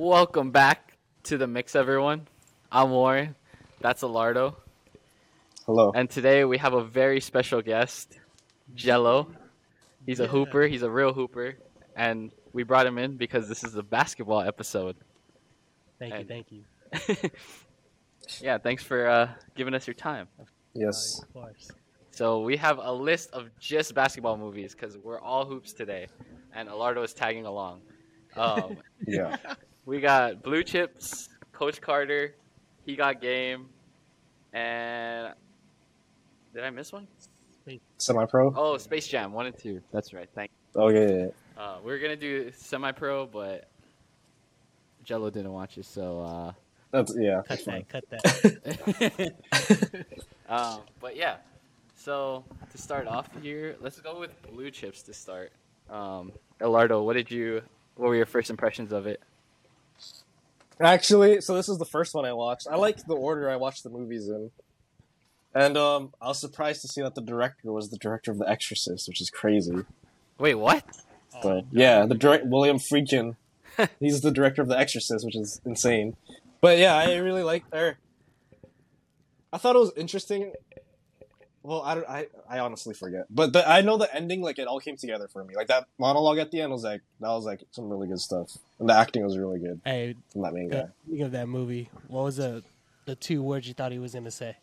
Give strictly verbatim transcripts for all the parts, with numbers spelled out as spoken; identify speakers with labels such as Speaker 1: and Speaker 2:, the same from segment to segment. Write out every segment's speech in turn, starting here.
Speaker 1: Welcome back to the mix, everyone. I'm Warren. That's Alardo.
Speaker 2: Hello.
Speaker 1: And today we have a very special guest, Jello. He's a
Speaker 3: Yeah.
Speaker 1: hooper. He's a real hooper. And we brought him in because this is a basketball episode.
Speaker 3: Thank you,
Speaker 1: And-
Speaker 3: thank you.
Speaker 1: Yeah, thanks for uh, giving us your time.
Speaker 2: Yes.
Speaker 3: Uh, of course.
Speaker 1: So we have a list of just basketball movies because we're all hoops today. And Alardo is tagging along. Um,
Speaker 2: Yeah.
Speaker 1: we got Blue Chips, Coach Carter, He Got Game, and did I miss one?
Speaker 2: Semi-pro.
Speaker 1: Oh, Space Jam one and two. That's right. Thank.
Speaker 2: Oh yeah, yeah, yeah.
Speaker 1: Uh, we were gonna do semi-pro, but Jello didn't watch it, so. Uh,
Speaker 2: That's yeah.
Speaker 3: Cut
Speaker 2: That's fine.
Speaker 3: that, cut that.
Speaker 1: um, but yeah. So to start off here, let's go with Blue Chips to start. Um, Elardo, what did you? What were your first impressions of it?
Speaker 2: Actually, so this is the first one I watched. I liked the order I watched the movies in, and um, I was surprised to see that the director was the director of The Exorcist, which is crazy.
Speaker 1: Wait, what?
Speaker 2: But yeah, the direct William Friedkin, he's the director of The Exorcist, which is insane. But yeah, I really liked. Or I thought it was interesting. Well, I, don't, I I honestly forget, but the, I know the ending. Like it all came together for me. Like that monologue at the end was like that was like some really good stuff, and the acting was really good
Speaker 3: Hey,
Speaker 2: from that main guy.
Speaker 3: speaking of that movie, what was the the two words you thought he was gonna say?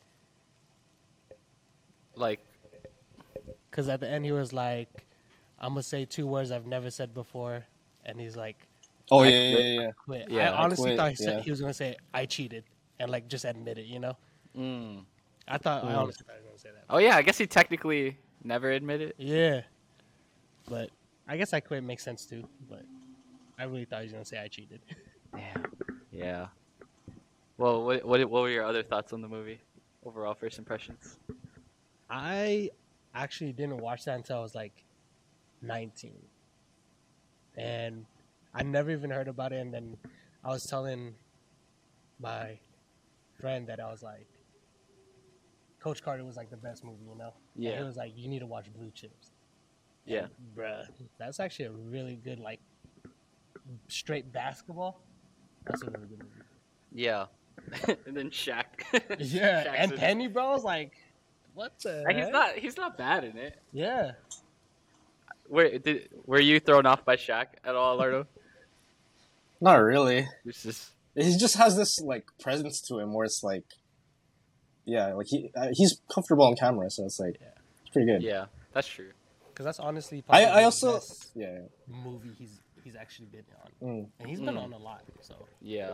Speaker 1: Like,
Speaker 3: Because at the end he was like, "I'm gonna say two words I've never said before," and he's like,
Speaker 2: Oh
Speaker 1: I
Speaker 2: yeah, yeah,
Speaker 1: quit.
Speaker 2: yeah, yeah.
Speaker 3: "Quit."
Speaker 1: Yeah,
Speaker 3: I
Speaker 1: I
Speaker 3: honestly
Speaker 2: quit,
Speaker 3: thought he, said,
Speaker 2: yeah.
Speaker 3: he was gonna say, "I cheated," and like just admit it. You know,
Speaker 1: mm.
Speaker 3: I thought I
Speaker 2: Mm.
Speaker 3: honestly thought he was gonna say that.
Speaker 1: Oh yeah, I guess he technically never admitted.
Speaker 3: Yeah, but I guess I quit makes sense too. But I really thought he was gonna say I cheated.
Speaker 1: Yeah. Yeah. Well, what what what were your other thoughts on the movie? Overall, first impressions.
Speaker 3: I actually didn't watch that until I was like nineteen. And I never even heard about it. And then I was telling my friend that I was like, Coach Carter was like the best movie, you know? And
Speaker 1: Yeah.
Speaker 3: he was like, you need to watch Blue Chips.
Speaker 1: Yeah.
Speaker 3: And, bruh, that's actually a really good, like, straight basketball. That's a really good movie.
Speaker 1: Yeah. And then Shaq.
Speaker 3: Yeah.
Speaker 1: Shaq's
Speaker 3: And
Speaker 1: in it.
Speaker 3: Penny, bro, I was like, what the
Speaker 1: And he's
Speaker 3: heck?
Speaker 1: not he's not bad in it.
Speaker 3: Yeah.
Speaker 1: Were did were you thrown off by Shaq at all, Lardo?
Speaker 2: Not really.
Speaker 1: It's just
Speaker 2: He just has this like presence to him where it's like, yeah, like he uh, he's comfortable on camera, so it's like
Speaker 3: Yeah.
Speaker 2: it's pretty good.
Speaker 1: yeah, that's true.
Speaker 3: Because that's honestly
Speaker 2: I
Speaker 3: probably
Speaker 2: I
Speaker 3: the
Speaker 2: also
Speaker 3: best
Speaker 2: yeah. yeah.
Speaker 3: movie he's he's actually been on.
Speaker 2: Mm.
Speaker 3: And he's been
Speaker 1: Mm.
Speaker 3: on a lot, so.
Speaker 1: Yeah.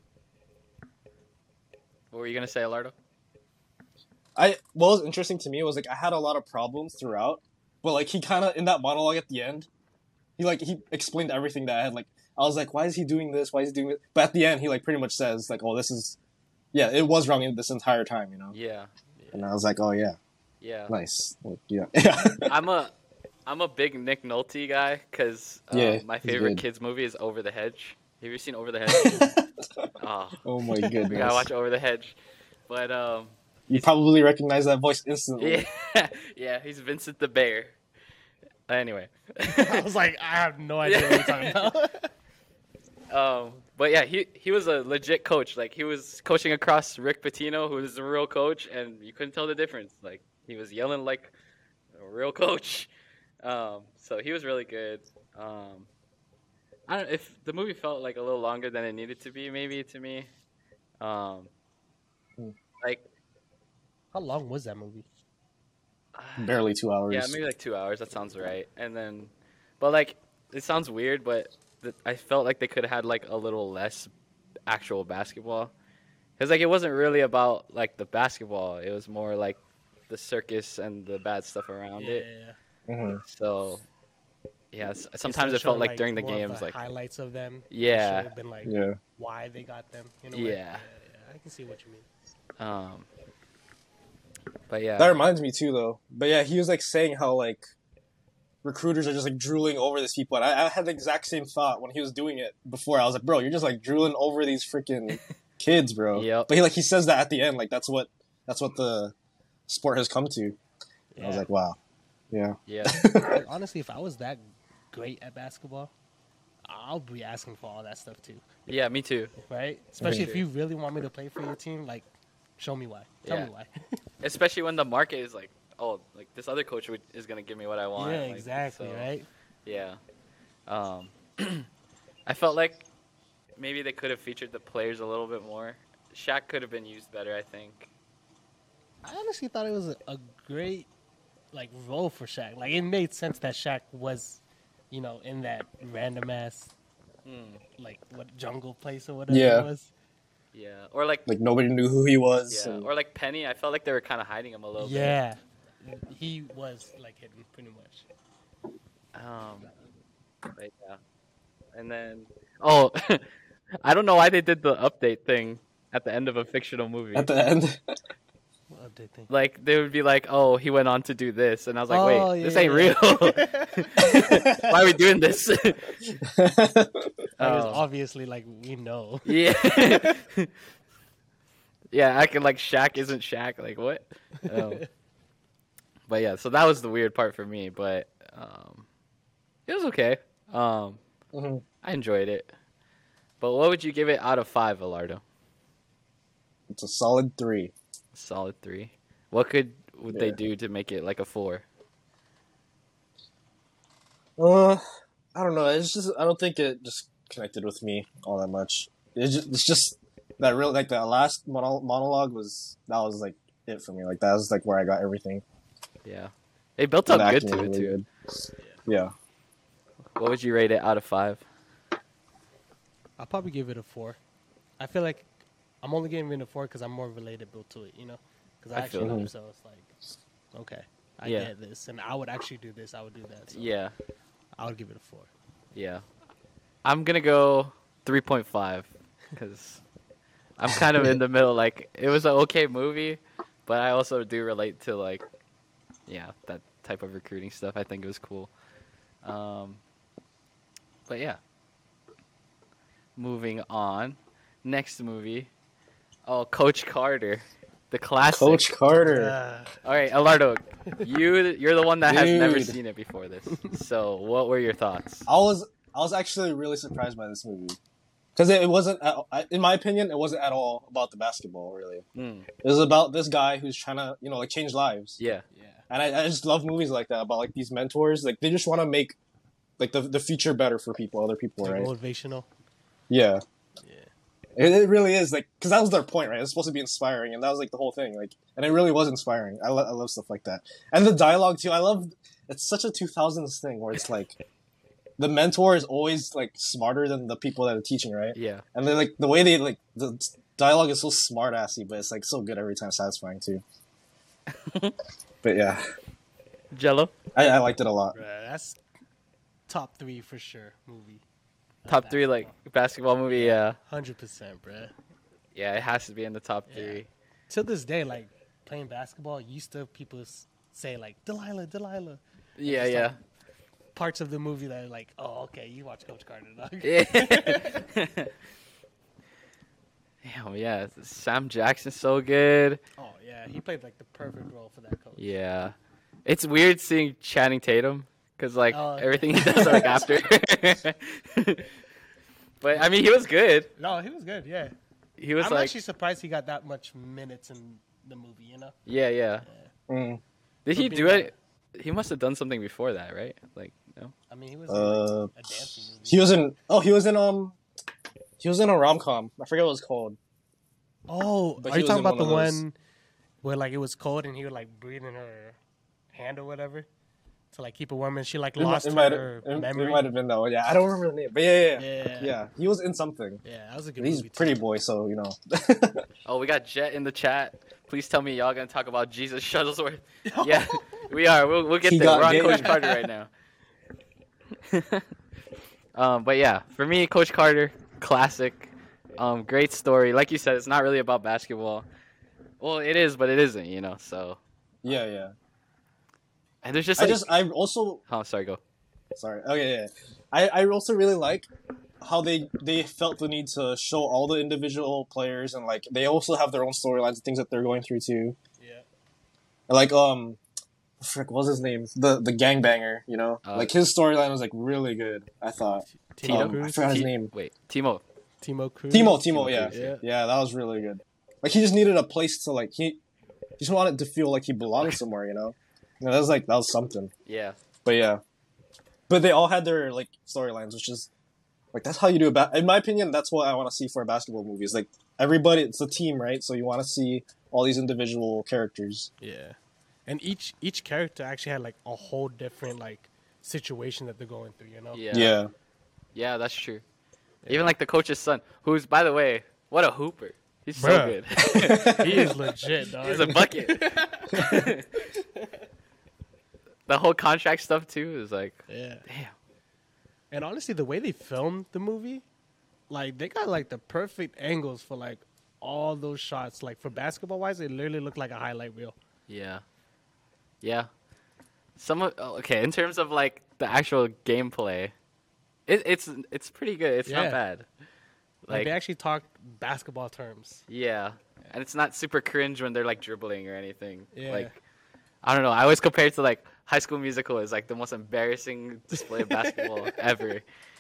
Speaker 1: What were you gonna say, Lardo?
Speaker 2: I what was interesting to me was like I had a lot of problems throughout, but like he kind of in that monologue at the end, he like he explained everything that I had. Like I was like, why is he doing this? Why is he doing it? But at the end, he like pretty much says like, oh, this is, yeah, it was wrong this entire time, you know.
Speaker 1: Yeah.
Speaker 2: And I was like, oh yeah,
Speaker 1: Yeah.
Speaker 2: nice, like, yeah, yeah.
Speaker 1: I'm a I'm a big Nick Nolte guy because uh,
Speaker 2: Yeah,
Speaker 1: my
Speaker 2: he's
Speaker 1: favorite
Speaker 2: good.
Speaker 1: kids movie is Over the Hedge. Have you seen Over the Hedge? Oh,
Speaker 2: Oh my
Speaker 1: we gotta
Speaker 2: goodness,
Speaker 1: watch Over the Hedge. But um,
Speaker 2: you probably recognize that voice instantly.
Speaker 1: yeah, yeah, he's Vincent the Bear. Anyway,
Speaker 3: I was like, I have no idea what you're talking about.
Speaker 1: um, but yeah, he he was a legit coach. Like he was coaching across Rick Pitino, who was a real coach, and you couldn't tell the difference. Like he was yelling like a real coach. Um, so he was really good. Um, I don't if the movie felt like a little longer than it needed to be, maybe to me. Um,
Speaker 2: Hmm.
Speaker 1: like
Speaker 3: How long was that movie?
Speaker 2: Barely two hours.
Speaker 1: yeah, maybe like two hours. That sounds right. And then, but like it sounds weird, but th- I felt like they could have had like a little less actual basketball, because like it wasn't really about like the basketball. It was more like the circus and the bad stuff around
Speaker 3: yeah,
Speaker 1: it.
Speaker 3: yeah.
Speaker 2: Mhm.
Speaker 1: So yeah, s-
Speaker 3: Instead
Speaker 1: sometimes
Speaker 3: of
Speaker 1: it felt
Speaker 3: showing,
Speaker 1: like during the
Speaker 3: more of
Speaker 1: games, like
Speaker 3: highlights of them. it
Speaker 1: Yeah.
Speaker 3: should have been like
Speaker 2: Yeah.
Speaker 3: why they got them. In a
Speaker 1: Yeah.
Speaker 3: way. yeah, yeah. I can see what you mean.
Speaker 1: um. But yeah,
Speaker 2: That reminds me too, though. But yeah, he was like saying how like recruiters are just like drooling over these people, and I, I had the exact same thought when he was doing it before. I was like, bro, you're just like drooling over these freaking kids, bro.
Speaker 1: Yep.
Speaker 2: But he like he says that at the end, like that's what that's what the sport has come to. And I was
Speaker 3: Yeah.
Speaker 2: like, wow, yeah.
Speaker 1: yeah,
Speaker 3: Like, honestly, if I was that great at basketball, I'll be asking for all that stuff too,
Speaker 1: Yeah, me too.
Speaker 3: right? Especially if
Speaker 1: Sure.
Speaker 3: you really want me to play for your team, like, show me why. Tell
Speaker 1: Yeah.
Speaker 3: me why.
Speaker 1: Especially when the market is like, oh, like this other coach would, is gonna give me what I want.
Speaker 3: yeah,
Speaker 1: like,
Speaker 3: exactly,
Speaker 1: so,
Speaker 3: right?
Speaker 1: Yeah. Um, I felt like maybe they could have featured the players a little bit more. Shaq could have been used better, I think.
Speaker 3: I honestly thought it was a, a great like role for Shaq. Like it made sense that Shaq was, you know, in that random ass
Speaker 1: Hmm.
Speaker 3: like what jungle place or whatever
Speaker 2: Yeah.
Speaker 3: it was.
Speaker 1: Yeah. Or like,
Speaker 2: Like nobody knew who he was.
Speaker 1: yeah.
Speaker 2: and-
Speaker 1: Or like Penny. I felt like they were kind of hiding him a little bit.
Speaker 3: Yeah, he was like hidden pretty much.
Speaker 1: Um, but yeah. And then, oh, I don't know why they did the update thing at the end of a fictional movie.
Speaker 2: At the end.
Speaker 3: What update thing?
Speaker 1: Like they would be like, "Oh, he went on to do this," and I was like,
Speaker 3: Oh,
Speaker 1: "Wait,
Speaker 3: yeah,
Speaker 1: this ain't
Speaker 3: yeah.
Speaker 1: real. Why are we doing this?"
Speaker 3: Like, it's
Speaker 1: Um,
Speaker 3: obviously like we know.
Speaker 1: yeah, yeah. Acting like Shaq isn't Shaq. Like what? Um, but yeah, so that was the weird part for me. But um, it was okay. Um,
Speaker 2: Mhm.
Speaker 1: I enjoyed it. But what would you give it out of five, Alardo?
Speaker 2: It's a solid three.
Speaker 1: Solid three. What could would they
Speaker 2: Yeah.
Speaker 1: do to make it like a four?
Speaker 2: Uh, I don't know. It's just I don't think it just connected with me all that much. It's just, it's just that real like that last mono- monologue was that was like it for me. Like that was like where I got everything.
Speaker 1: Yeah, they built
Speaker 2: And
Speaker 1: up
Speaker 2: the
Speaker 1: good
Speaker 2: acting
Speaker 1: to
Speaker 2: was
Speaker 1: it
Speaker 2: really
Speaker 1: too.
Speaker 2: good. Yeah.
Speaker 1: What would you rate it out of five?
Speaker 3: I'll probably give it a four. I feel like I'm only giving it a four because I'm more relatable to it, you know? Because I,
Speaker 1: I
Speaker 3: actually
Speaker 1: feel
Speaker 3: know,
Speaker 2: that.
Speaker 3: so it's like, okay, I
Speaker 1: Yeah.
Speaker 3: get this, and I would actually do this. I would do that. So
Speaker 1: Yeah,
Speaker 3: I would give it a four.
Speaker 1: yeah. I'm gonna go three point five because I'm kind of in the middle. Like it was an okay movie, but I also do relate to like, yeah, that type of recruiting stuff. I think it was cool. Um, but yeah. Moving on, next movie. Oh, Coach Carter, the classic.
Speaker 2: Coach Carter.
Speaker 3: Uh,
Speaker 1: All right, Alardo, you you're the one that has never
Speaker 2: Dude.
Speaker 1: seen it before this. So, what were your thoughts?
Speaker 2: I was I was actually really surprised by this movie because it, it wasn't, at, I- in my opinion, it wasn't at all about the basketball. Really,
Speaker 1: Mm,
Speaker 2: it was about this guy who's trying to you know like change lives.
Speaker 1: yeah,
Speaker 3: yeah.
Speaker 2: And I, I just love movies like that about like these mentors. Like they just want to make like the the future better for people, other people,
Speaker 3: Like
Speaker 2: right?
Speaker 3: motivational.
Speaker 2: Yeah.
Speaker 3: Yeah.
Speaker 2: It, it really is like because that was their point, right? It's supposed to be inspiring, and that was like the whole thing. Like, and it really was inspiring. I, lo- I love stuff like that, and the dialogue too. I love. It's such a two thousands thing where it's like the mentor is always like smarter than the people that are teaching, right?
Speaker 1: yeah.
Speaker 2: And then like the way they like the dialogue is so smart assy, but it's like so good every time, satisfying too. But yeah,
Speaker 1: Jello,
Speaker 2: I, I liked it a lot.
Speaker 3: Bruh, that's top three for sure movie.
Speaker 1: top three like basketball movie. Yeah,
Speaker 3: Hundred percent, bruh.
Speaker 1: yeah, it has to be in the top
Speaker 3: Yeah.
Speaker 1: three.
Speaker 3: To this day, like playing basketball, used to people s- say like Delilah, Delilah.
Speaker 1: Yeah,
Speaker 3: It's
Speaker 1: yeah,
Speaker 3: like parts of the movie that are like, oh, okay, you watch Coach Carter, dog.
Speaker 1: yeah. Damn, yeah. Sam Jackson's so good.
Speaker 3: Oh yeah, he played like the perfect role for that coach.
Speaker 1: Yeah, it's weird seeing Channing Tatum because like
Speaker 3: Oh, okay.
Speaker 1: everything he does like after. But I mean, he was good.
Speaker 3: No, he was good. Yeah,
Speaker 1: He was
Speaker 3: I'm
Speaker 1: like,
Speaker 3: actually surprised he got that much minutes in the movie. You know,
Speaker 1: yeah, yeah.
Speaker 2: Mm.
Speaker 1: Did
Speaker 3: For
Speaker 1: he
Speaker 3: being
Speaker 1: do
Speaker 3: that-
Speaker 1: it? He must have done something before that, right? Like, no.
Speaker 3: I mean, he was in,
Speaker 2: Uh,
Speaker 3: like, a dancing movie.
Speaker 2: he was in. Oh, he was in um. He was in a rom com. I forget what it was called.
Speaker 3: Oh,
Speaker 2: But
Speaker 3: are
Speaker 2: he
Speaker 3: you
Speaker 2: was
Speaker 3: talking
Speaker 2: in
Speaker 3: about the
Speaker 2: one of those.
Speaker 3: one where like it was cold and he would like breathe in her hand or whatever to like keep it warm and she like
Speaker 2: It mi-
Speaker 3: lost
Speaker 2: it might
Speaker 3: her
Speaker 2: have. It,
Speaker 3: memory?
Speaker 2: it might have been that one. Yeah, I don't remember the name, but yeah, yeah, yeah.
Speaker 3: Yeah.
Speaker 2: Yeah, he was in something.
Speaker 3: Yeah, that was a good
Speaker 2: He's
Speaker 3: movie. too.
Speaker 2: pretty boy, so you know.
Speaker 1: Oh, we got Jet in the chat. Please tell me y'all gonna talk about Jesus Shuttlesworth. Yeah, we are. We'll, we'll get
Speaker 2: He
Speaker 1: there.
Speaker 2: got
Speaker 1: We're on
Speaker 2: gay.
Speaker 1: Coach Carter right now. um, but yeah, for me, Coach Carter, classic. Um, great story. Like you said, it's not really about basketball. Well, it is, but it isn't. You know. So,
Speaker 2: yeah, yeah.
Speaker 1: and there's just
Speaker 2: I
Speaker 1: like,
Speaker 2: just, I also,
Speaker 1: oh, sorry, go.
Speaker 2: sorry. Okay, yeah. I, I also really like how they they felt the need to show all the individual players and like they also have their own storylines and things that they're going through too.
Speaker 3: Yeah.
Speaker 2: Like um, frick, what was his name? The the gangbanger, you know,
Speaker 1: Uh,
Speaker 2: like his storyline was like really good. I thought.
Speaker 3: Timo
Speaker 2: Um, I
Speaker 3: Cruz.
Speaker 2: forgot his
Speaker 1: T-
Speaker 2: name.
Speaker 1: Wait, Timo.
Speaker 3: Timo Cruz.
Speaker 2: Timo, Timo,
Speaker 1: Timo
Speaker 2: yeah.
Speaker 1: Cruz,
Speaker 3: yeah.
Speaker 2: yeah, that was really good. Like he just needed a place to like he, he just wanted to feel like he belonged somewhere, you know. You know, that was like that was something.
Speaker 1: Yeah.
Speaker 2: But yeah, but they all had their like storylines, which is like that's how you do a ba- in my opinion. That's what I want to see for a basketball movie. It's like everybody, it's a team, right? So you want to see all these individual characters.
Speaker 3: Yeah, and each each character actually had like a whole different like situation that they're going through. You know.
Speaker 1: Yeah.
Speaker 2: Yeah,
Speaker 1: Yeah, that's true. Even like the coach's son, who's, by the way, what a hooper. He's so
Speaker 3: Bruh.
Speaker 1: good.
Speaker 3: He is legit, dog.
Speaker 1: He's a bucket. The whole contract stuff too is like,
Speaker 3: Yeah.
Speaker 1: damn.
Speaker 3: And honestly, the way they filmed the movie, like they got like the perfect angles for like all those shots. Like for basketball wise, it literally looked like a highlight reel.
Speaker 1: Yeah. Yeah. Some of, oh, okay, in terms of like the actual gameplay, it, it's it's pretty good. It's
Speaker 3: Yeah.
Speaker 1: not bad.
Speaker 3: Like,
Speaker 1: Like,
Speaker 3: they actually talked basketball terms.
Speaker 1: yeah, and it's not super cringe when they're like dribbling or anything.
Speaker 3: Yeah.
Speaker 1: Like, I don't know. I always compare it to like High School Musical is like the most embarrassing display of basketball ever.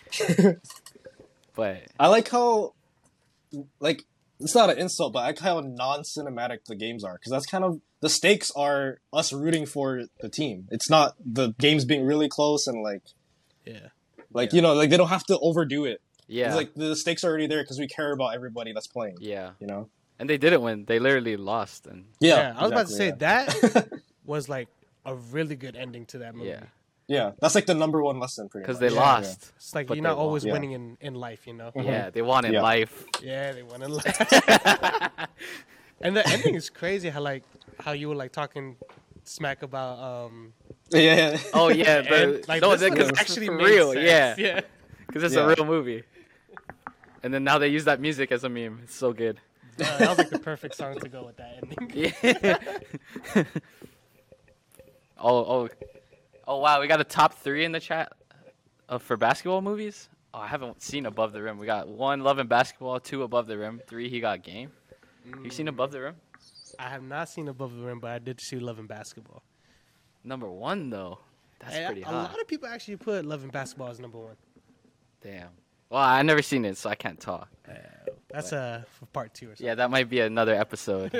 Speaker 1: But
Speaker 2: I like how like it's not an insult, but I like how non-cinematic the games are because that's kind of the stakes are us rooting for the team. It's not the games being really close and like
Speaker 3: Yeah.
Speaker 2: like
Speaker 1: Yeah.
Speaker 2: you know like they don't have to overdo it.
Speaker 1: yeah,
Speaker 2: It's like the stakes are already there because we care about everybody that's playing.
Speaker 1: yeah,
Speaker 2: You know.
Speaker 1: and they didn't win. They literally lost, and
Speaker 3: Yeah. I was about to say
Speaker 2: exactly,
Speaker 3: that was like a really good ending to that movie.
Speaker 1: yeah,
Speaker 2: Yeah, that's like the number one lesson pretty
Speaker 1: because
Speaker 2: much.
Speaker 1: they
Speaker 3: Yeah.
Speaker 1: lost.
Speaker 3: It's like
Speaker 1: But
Speaker 3: you're
Speaker 1: they
Speaker 3: not always
Speaker 2: won. Yeah.
Speaker 3: winning in, in life, you know?
Speaker 2: Mhm.
Speaker 1: Yeah, they won in
Speaker 2: Yeah.
Speaker 1: life.
Speaker 3: Yeah, they won in life. And the ending is crazy how like how you were like talking smack about um
Speaker 2: Yeah, yeah.
Speaker 1: Oh yeah, the,
Speaker 3: and, like
Speaker 1: no,
Speaker 3: this
Speaker 1: because
Speaker 3: one
Speaker 1: it's
Speaker 3: actually
Speaker 1: for
Speaker 3: made
Speaker 1: real.
Speaker 3: sense.
Speaker 1: Yeah,
Speaker 3: Yeah.
Speaker 1: because it's
Speaker 2: Yeah.
Speaker 1: a real movie. And then now they use that music as a meme. It's so good.
Speaker 3: Uh, that was like the perfect song to go with that ending.
Speaker 1: Yeah. oh, oh, oh! Wow, we got a top three in the chat uh, for basketball movies. Oh, I haven't seen Above the Rim. We got one Love and Basketball, two Above the Rim, three He Got Game. You seen Above the Rim?
Speaker 3: I have not seen Above the Rim, but I did see Love and Basketball.
Speaker 1: Number one though. That's
Speaker 3: And
Speaker 1: pretty
Speaker 3: a
Speaker 1: hot.
Speaker 3: lot of people actually put Love and Basketball as number one.
Speaker 1: Damn. Well, I never seen it, so I can't talk.
Speaker 3: That's uh for part two or something.
Speaker 1: Yeah, that might be another episode.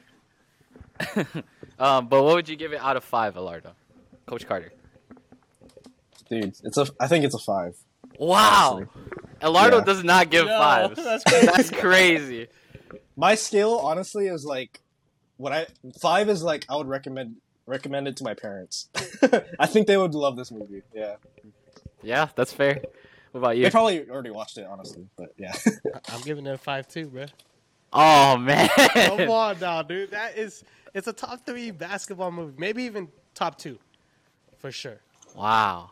Speaker 1: um, but what would you give it out of five, Alardo? Coach Carter.
Speaker 2: Dude, it's a. I think it's a five.
Speaker 1: Wow. Alardo
Speaker 2: Yeah.
Speaker 1: does not give
Speaker 3: No,
Speaker 1: fives.
Speaker 3: that's crazy.
Speaker 1: That's crazy.
Speaker 2: My scale, honestly, is like what I five is like. I would recommend recommend it to my parents. I think they would love this movie. Yeah,
Speaker 1: Yeah, that's fair. What about you?
Speaker 2: they probably already watched it, honestly. But yeah,
Speaker 3: I'm giving it a five too, bro.
Speaker 1: Oh man.
Speaker 3: Come on now, dude. That is it's a top three basketball movie. Maybe even top two. For sure.
Speaker 1: Wow.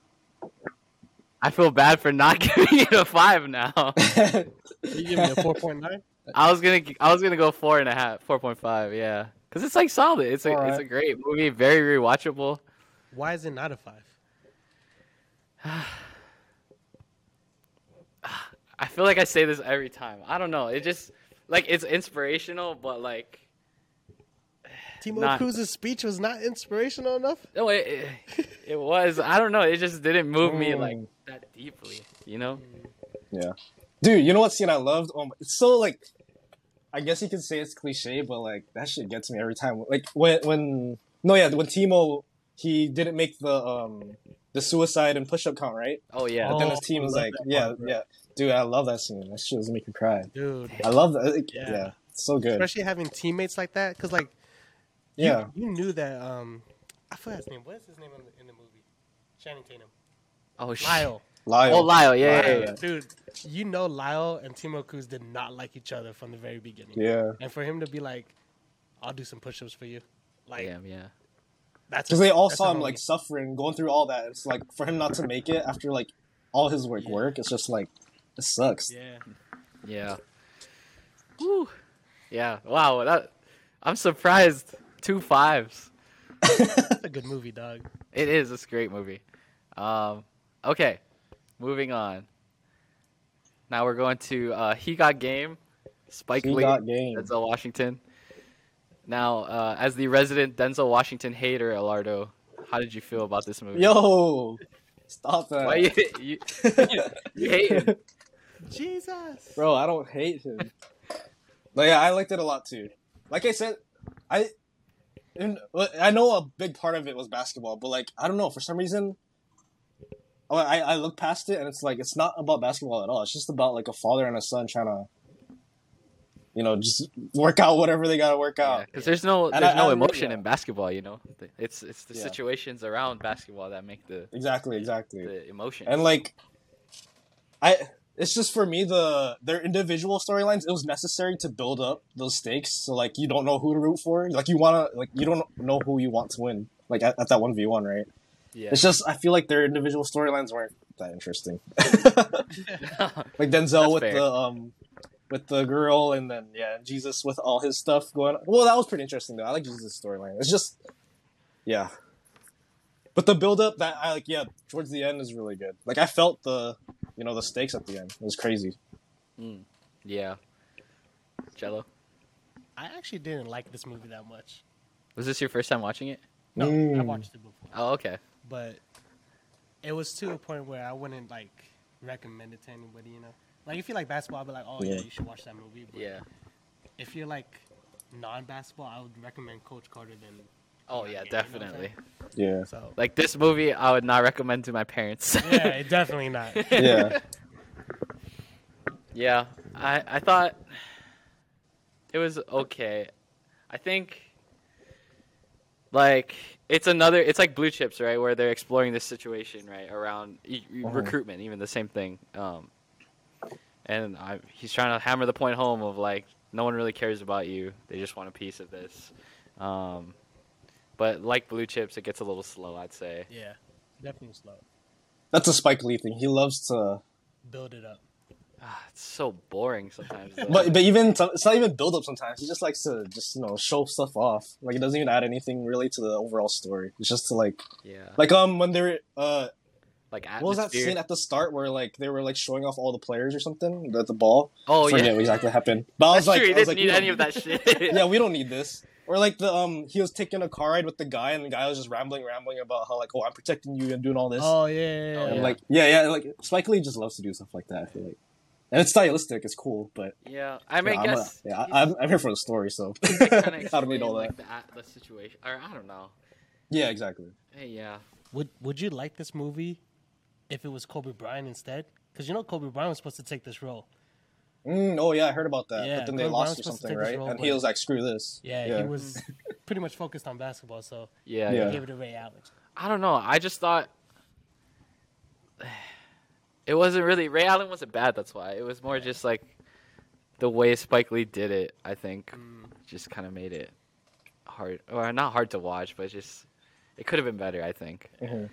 Speaker 1: I feel bad for not giving it a five now.
Speaker 3: You give me a four point nine?
Speaker 1: I was gonna, I was gonna go four and a half, four point five. Yeah, because it's like solid. It's a,
Speaker 2: All
Speaker 1: it's
Speaker 2: right.
Speaker 1: a great movie, very rewatchable.
Speaker 3: Why is it not a five?
Speaker 1: I feel like I say this every time. I don't know. It just like it's inspirational, but like
Speaker 3: Timo
Speaker 1: Not-
Speaker 3: Cruz's speech was not inspirational enough?
Speaker 1: no, it, it it was. I don't know. It just didn't move me like
Speaker 2: Mm.
Speaker 1: that deeply. You know?
Speaker 2: yeah, dude. You know what scene I loved? Um, it's so like, I guess you could say it's cliche, but like that shit gets me every time. Like when when no, yeah, when Timo he didn't make the um the suicide and push up count, right?
Speaker 1: Oh yeah.
Speaker 2: But then
Speaker 3: Oh,
Speaker 2: his team
Speaker 3: I
Speaker 2: was
Speaker 3: love
Speaker 2: like,
Speaker 3: that
Speaker 2: yeah,
Speaker 3: part, bro.
Speaker 2: yeah, dude, I love that scene. That shit was making me cry.
Speaker 3: Dude.
Speaker 2: I love that. Like,
Speaker 3: Yeah.
Speaker 2: yeah. it's so good.
Speaker 3: Especially having teammates like that. Because, like, you,
Speaker 2: Yeah.
Speaker 3: you knew that. um I forgot his name. What is his name in the, in the movie? Channing Tatum.
Speaker 1: Oh shit.
Speaker 3: Lyle.
Speaker 2: Lyle.
Speaker 1: Oh Lyle. Yeah, yeah,
Speaker 2: Lyle.
Speaker 1: yeah.
Speaker 3: Dude, you know Lyle and Timo Cruz did not like each other from the very beginning.
Speaker 2: Yeah.
Speaker 3: And for him to be like, I'll do some push-ups for you. Like,
Speaker 1: Damn, yeah.
Speaker 3: that's
Speaker 2: Because they all
Speaker 3: that's
Speaker 2: saw
Speaker 3: a
Speaker 2: him
Speaker 3: homie.
Speaker 2: like suffering, going through all that. It's like for him not to make it after like all his like
Speaker 3: Yeah.
Speaker 2: work. It's just like it sucks.
Speaker 3: Yeah.
Speaker 1: Yeah. Woo. Yeah. Wow. That I'm surprised. Two fives.
Speaker 3: That's a good movie, dog.
Speaker 1: It is. It's a great movie. Um. Okay. Moving on. Now we're going to uh, He Got Game. Spike
Speaker 2: He
Speaker 1: Lee.
Speaker 2: got game.
Speaker 1: Denzel Washington. Now, uh, as the resident Denzel Washington hater, Alardo, how did you feel about this movie?
Speaker 2: Yo, stop that.
Speaker 1: Why you you, you hate him?
Speaker 3: Jesus.
Speaker 2: Bro, I don't hate him. But yeah, I liked it a lot too. Like I said, I and, I know a big part of it was basketball, but like I don't know, for some reason, oh, I I look past it and it's like it's not about basketball at all. It's just about like a father and a son trying to, you know, just work out whatever they gotta work out.
Speaker 1: Because there's no
Speaker 2: And
Speaker 1: there's
Speaker 2: I-
Speaker 1: no
Speaker 2: I-
Speaker 1: emotion
Speaker 2: yeah.
Speaker 1: in basketball, you know. It's it's the
Speaker 2: Yeah.
Speaker 1: situations around basketball that make the
Speaker 2: Exactly, exactly.
Speaker 1: the emotion.
Speaker 2: And like, I it's just for me the their individual storylines. It was necessary to build up those stakes, so like you don't know who to root for. Like you wanna like you don't know who you want to win. Like at, at that one v one, right?
Speaker 1: yeah.
Speaker 2: It's just I feel like their individual storylines weren't that interesting. Like Denzel
Speaker 1: That's
Speaker 2: with
Speaker 1: fair.
Speaker 2: the um with the girl, and then yeah, Jesus with all his stuff going on. Well, that was pretty interesting though. I like Jesus' storyline. It's just yeah. But the build up that I like, yeah, towards the end is really good. Like I felt the, you know, the stakes at the end. It was crazy.
Speaker 1: Mm. Yeah. Jello,
Speaker 3: I actually didn't like this movie that much.
Speaker 1: was this your first time watching it?
Speaker 3: No, I
Speaker 2: Mm.
Speaker 3: watched it before,
Speaker 1: Oh, okay.
Speaker 3: but it was to a point where I wouldn't like recommend it to anybody. You know, like if you like basketball, I'd be like, oh yeah,
Speaker 2: Yeah.
Speaker 3: you should watch that movie. But
Speaker 1: Yeah.
Speaker 3: if you're like non-basketball, I would recommend Coach Carter than.
Speaker 1: Oh
Speaker 3: Yeah,
Speaker 1: yeah,
Speaker 3: you know what I'm
Speaker 1: definitely.
Speaker 2: Yeah.
Speaker 3: So
Speaker 1: Like this movie, I would not recommend to my parents.
Speaker 3: yeah, definitely not.
Speaker 2: Yeah.
Speaker 1: Yeah, I I thought it was okay. I think like it's another it's like Blue Chips, right, where they're exploring this situation, right, around e- e-
Speaker 2: Uh-huh.
Speaker 1: recruitment, even the same thing. Um and I he's trying to hammer the point home of like no one really cares about you. They just want a piece of this. Um but like Blue Chips, it gets a little slow, I'd say.
Speaker 3: Yeah, definitely slow.
Speaker 2: That's a Spike Lee thing. He loves to,
Speaker 3: Build it up.
Speaker 1: Ah, it's so boring sometimes. Though.
Speaker 2: but but even it's not even build up. Sometimes he just likes to just you know show stuff off. Like it doesn't even add anything really to the overall story. It's just to like
Speaker 1: yeah,
Speaker 2: like um when they're uh
Speaker 1: like
Speaker 2: what was that
Speaker 1: atmosphere.
Speaker 2: scene at the start where like they were like showing off all the players or something at the ball.
Speaker 1: Oh
Speaker 2: I forget
Speaker 1: yeah,
Speaker 2: what exactly happened. But I was
Speaker 1: that's
Speaker 2: like,
Speaker 1: true. He
Speaker 2: I was
Speaker 1: didn't
Speaker 2: like,
Speaker 1: need
Speaker 2: we
Speaker 1: any
Speaker 2: don't-
Speaker 1: of that shit.
Speaker 2: yeah, we don't need this. Or like the um he was taking a car ride with the guy and the guy was just rambling, rambling about how like oh I'm protecting you and doing all this.
Speaker 3: Oh yeah, yeah, yeah.
Speaker 1: Oh,
Speaker 2: And
Speaker 1: yeah.
Speaker 2: like yeah, yeah, like Spike Lee just loves to do stuff like that. I feel like, and it's stylistic. It's cool, but
Speaker 1: Yeah, I mean,
Speaker 2: yeah,
Speaker 1: I
Speaker 2: I'm, a-
Speaker 1: guess
Speaker 2: yeah,
Speaker 1: he's-
Speaker 2: I, I'm, I'm here for the story, so
Speaker 1: he's, like, trying to
Speaker 2: how do we
Speaker 1: explain,
Speaker 2: know that?
Speaker 1: like, the, at- the situation, or I don't know.
Speaker 2: Yeah, exactly.
Speaker 1: Hey, yeah.
Speaker 3: Would Would you like this movie if it was Kobe Bryant instead? Because you know Kobe Bryant was supposed to take this role.
Speaker 2: Mm, oh yeah, I heard about that.
Speaker 3: Yeah,
Speaker 2: but then they
Speaker 3: Kobe
Speaker 2: lost
Speaker 3: Bryant's
Speaker 2: or
Speaker 3: supposed to
Speaker 2: something,
Speaker 3: take this
Speaker 2: right?
Speaker 3: role,
Speaker 2: And he
Speaker 3: but-
Speaker 2: was like, "Screw this."
Speaker 3: Yeah,
Speaker 2: yeah.
Speaker 3: he was pretty much focused on basketball, so
Speaker 1: Yeah,
Speaker 2: Yeah.
Speaker 3: he gave it to Ray Allen.
Speaker 1: I don't know. I just thought it wasn't really Ray Allen wasn't bad. That's why it was more just like the way Spike Lee did it. I think
Speaker 3: Mm.
Speaker 1: just kind of made it hard, or not hard to watch, but just it could have been better. I think.
Speaker 2: Mhm.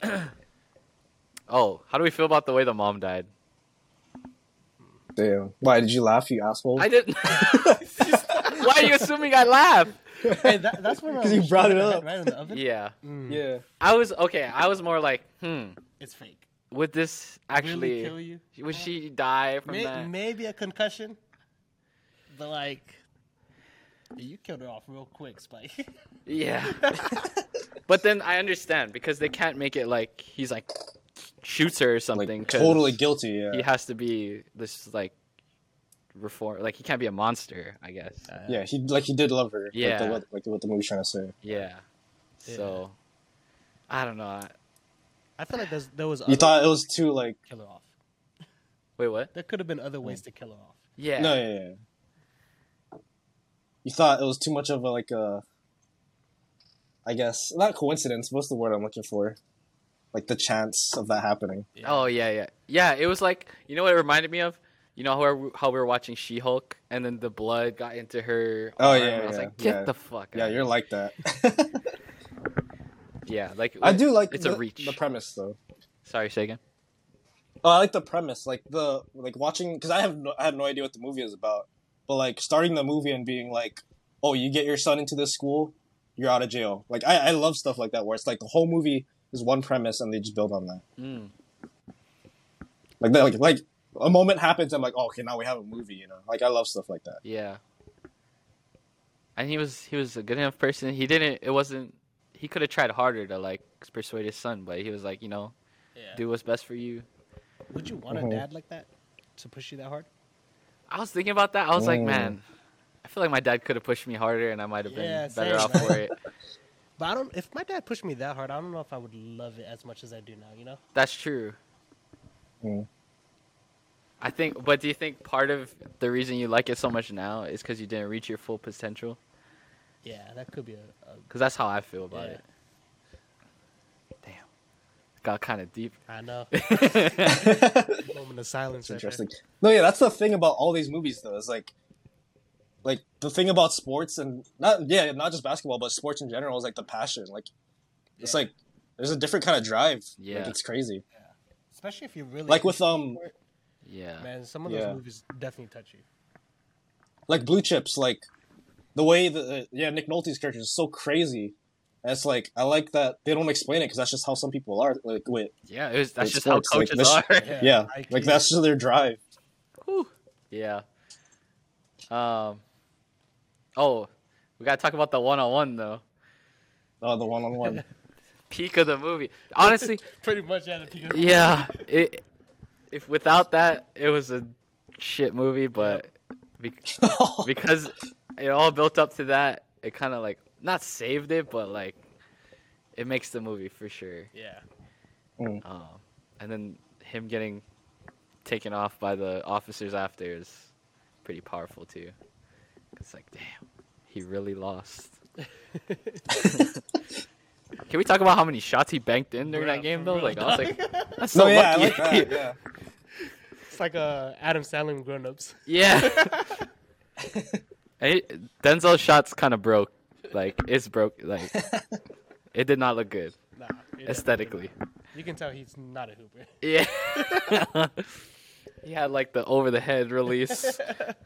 Speaker 1: Oh, how do we feel about the way the mom died?
Speaker 2: Damn. Why did you laugh, you asshole?
Speaker 1: I didn't. Why are you assuming I laugh?
Speaker 3: Hey, that, that's when
Speaker 2: 'Cause you brought it
Speaker 3: right-
Speaker 2: up.
Speaker 3: right in the oven.
Speaker 1: Yeah,
Speaker 3: Mm,
Speaker 2: Yeah.
Speaker 1: I was okay. I was more like, hmm,
Speaker 3: it's fake.
Speaker 1: would this
Speaker 3: Really
Speaker 1: actually?
Speaker 3: kill you?
Speaker 1: Would she die from
Speaker 3: May,
Speaker 1: that?
Speaker 3: maybe a concussion, but like you killed her off real quick, Spike.
Speaker 1: Yeah. But then I understand because they can't make it like he's like shoots her or something.
Speaker 2: Like
Speaker 1: 'cause
Speaker 2: totally guilty. Yeah.
Speaker 1: He has to be this like reform. Like he can't be a monster. I guess.
Speaker 2: Yeah. He like he did love her.
Speaker 1: Yeah.
Speaker 2: Like, the, what, like what the movie's trying to say.
Speaker 1: Yeah. So I don't know. I-
Speaker 3: I feel like there's, there was.
Speaker 2: You
Speaker 3: other
Speaker 2: thought it
Speaker 3: ways
Speaker 2: was too like
Speaker 3: to kill her off.
Speaker 1: Wait, what?
Speaker 3: There could have been other ways to kill her off.
Speaker 1: Yeah.
Speaker 2: no, yeah, yeah. You thought it was too much of a like a. I guess not coincidence. What's the word I'm looking for? Like the chance of that happening.
Speaker 3: Yeah.
Speaker 1: Oh yeah, yeah, yeah. It was like you know what it reminded me of. You know how we how we were watching She-Hulk and then the blood got into her.
Speaker 2: Oh,
Speaker 1: arm,
Speaker 2: yeah,
Speaker 1: and I was
Speaker 2: yeah,
Speaker 1: like, get
Speaker 2: yeah.
Speaker 1: the fuck.
Speaker 2: Yeah,
Speaker 1: out.
Speaker 2: you're like that.
Speaker 1: Yeah, like
Speaker 2: I do like
Speaker 1: It's
Speaker 2: the,
Speaker 1: a reach.
Speaker 2: the premise though.
Speaker 1: Sorry, say again.
Speaker 2: Oh, I like the premise, like the like watching because I have no, I have no idea what the movie is about, but like starting the movie and being like, oh, you get your son into this school, you're out of jail. Like I, I love stuff like that where it's like the whole movie is one premise and they just build on that.
Speaker 1: Mm.
Speaker 2: Like that, like like a moment happens, I'm like, oh, okay, now we have a movie, you know. Like I love stuff like that.
Speaker 1: Yeah. and he was he was a good enough person. He didn't. It wasn't. He could have tried harder to like persuade his son, but he was like, you know,
Speaker 3: Yeah.
Speaker 1: do what's best for you.
Speaker 3: Would you want
Speaker 2: Mhm.
Speaker 3: a dad like that to push you that hard?
Speaker 1: I was thinking about that. I was like,
Speaker 2: Mm.
Speaker 1: man, I feel like my dad could have pushed me harder, and I might have been
Speaker 3: Yeah,
Speaker 1: better
Speaker 3: same,
Speaker 1: off
Speaker 3: man.
Speaker 1: for it.
Speaker 3: But I don't. If my dad pushed me that hard, I don't know if I would love it as much as I do now. You know?
Speaker 1: That's true.
Speaker 2: Mm.
Speaker 1: I think, but do you think part of the reason you like it so much now is because you didn't reach your full potential?
Speaker 3: Yeah, that could be a. a
Speaker 1: Because that's how I feel about
Speaker 3: Yeah.
Speaker 1: it. Damn, got kind of deep.
Speaker 3: I know. Moment of silence.
Speaker 2: It's
Speaker 3: Right
Speaker 2: interesting. No, yeah, that's the thing about all these movies, though. Is like, like the thing about sports and not yeah, not just basketball, but sports in general is like the passion. Like, it's
Speaker 3: Yeah.
Speaker 2: like there's a different kind of drive.
Speaker 1: Yeah.
Speaker 2: Like, it's crazy.
Speaker 3: there. Especially if you really
Speaker 2: Like with um,
Speaker 1: Yeah.
Speaker 3: man, some of those
Speaker 2: Yeah.
Speaker 3: movies definitely touch you.
Speaker 2: like Blue Chips, like the way the yeah Nick Nolte's character is so crazy. And it's like I like that they don't explain it because that's just how some people are. Like wait,
Speaker 1: Yeah, it was, that's
Speaker 2: With
Speaker 1: just
Speaker 2: sports,
Speaker 1: how
Speaker 2: like,
Speaker 1: coaches
Speaker 2: this-
Speaker 1: are.
Speaker 3: Yeah,
Speaker 2: yeah,
Speaker 3: I Q.
Speaker 2: like that's just their drive.
Speaker 1: Whew. Yeah. Um. Oh, we gotta talk about the one-on-one though.
Speaker 2: Oh, the one on one.
Speaker 1: Peak of the movie. Honestly,
Speaker 3: Pretty much at the
Speaker 1: yeah. It, if without that, it was a shit movie. But be, because it all built up to that, it kind of like not saved it, but like it makes the movie for sure.
Speaker 3: Yeah.
Speaker 1: Um, and then him getting taken off by the officers after is pretty powerful too. It's like, damn, he really lost. Can we talk about how many shots he banked in during
Speaker 3: Bruh,
Speaker 1: that game
Speaker 3: for
Speaker 1: though?
Speaker 3: real,
Speaker 1: Like, I was
Speaker 3: dog.
Speaker 1: like, that's so
Speaker 2: No, yeah, I
Speaker 1: lucky.
Speaker 2: like that. Yeah.
Speaker 3: It's like uh, Adam Sandler in Grown Ups.
Speaker 1: Yeah. And it- Denzel's shots kind of broke. Like, it's broke. Like, it did not look good
Speaker 3: Nah, it
Speaker 1: aesthetically.
Speaker 3: definitely- You can tell he's not a hooper.
Speaker 1: Yeah. He had like the over the head release.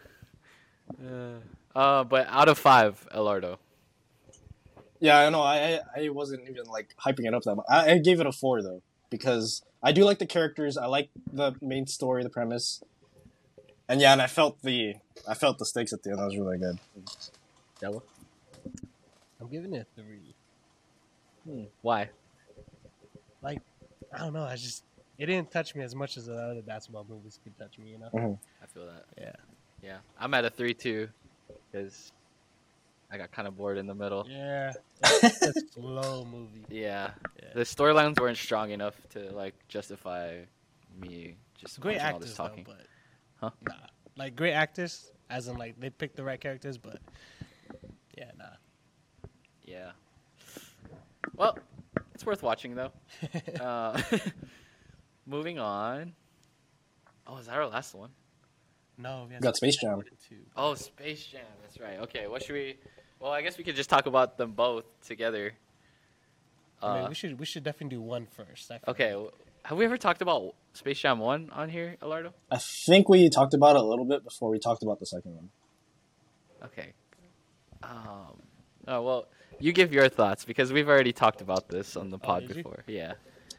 Speaker 1: Uh, but out of five, Elardo.
Speaker 2: Yeah, I know. I I I wasn't even like hyping it up that much. I, I gave it a four though because I do like the characters. I like the main story, the premise, and yeah, and I felt the I felt the stakes at the end. That was really good.
Speaker 1: Yellow.
Speaker 3: I'm giving it a three.
Speaker 1: Why?
Speaker 3: Like, I don't know. I just it didn't touch me as much as the other basketball movies could touch me. You know?
Speaker 2: Mhm.
Speaker 1: I feel that.
Speaker 3: Yeah.
Speaker 1: Yeah, I'm at a three two because I got kind of bored in the middle.
Speaker 3: Yeah. It's a slow movie.
Speaker 1: Yeah,
Speaker 3: Yeah.
Speaker 1: the storylines weren't strong enough to like justify me just
Speaker 3: Great
Speaker 1: watching all this
Speaker 3: actors though,
Speaker 1: talking.
Speaker 3: but
Speaker 1: Huh?
Speaker 3: nah. Like great actors, as in like they picked the right characters, but yeah, nah.
Speaker 1: Yeah. Well, it's worth watching though. uh, moving on. Oh, is that our last one?
Speaker 3: No, we have
Speaker 2: Got
Speaker 3: to-
Speaker 2: Space Jam.
Speaker 3: Two.
Speaker 1: Oh, Space Jam. That's right. Okay, what should we? Well, I guess we could just talk about them both together.
Speaker 3: I mean,
Speaker 1: Uh,
Speaker 3: we should we should definitely do one first. I feel
Speaker 1: okay. w- Have we ever talked about Space Jam one on here, Alardo?
Speaker 2: I think we talked about it a little bit before we talked about the second one.
Speaker 1: Okay. Um. Oh well, you give your thoughts because we've already talked about this on the
Speaker 3: Oh,
Speaker 1: pod
Speaker 3: did you?
Speaker 1: before. Yeah.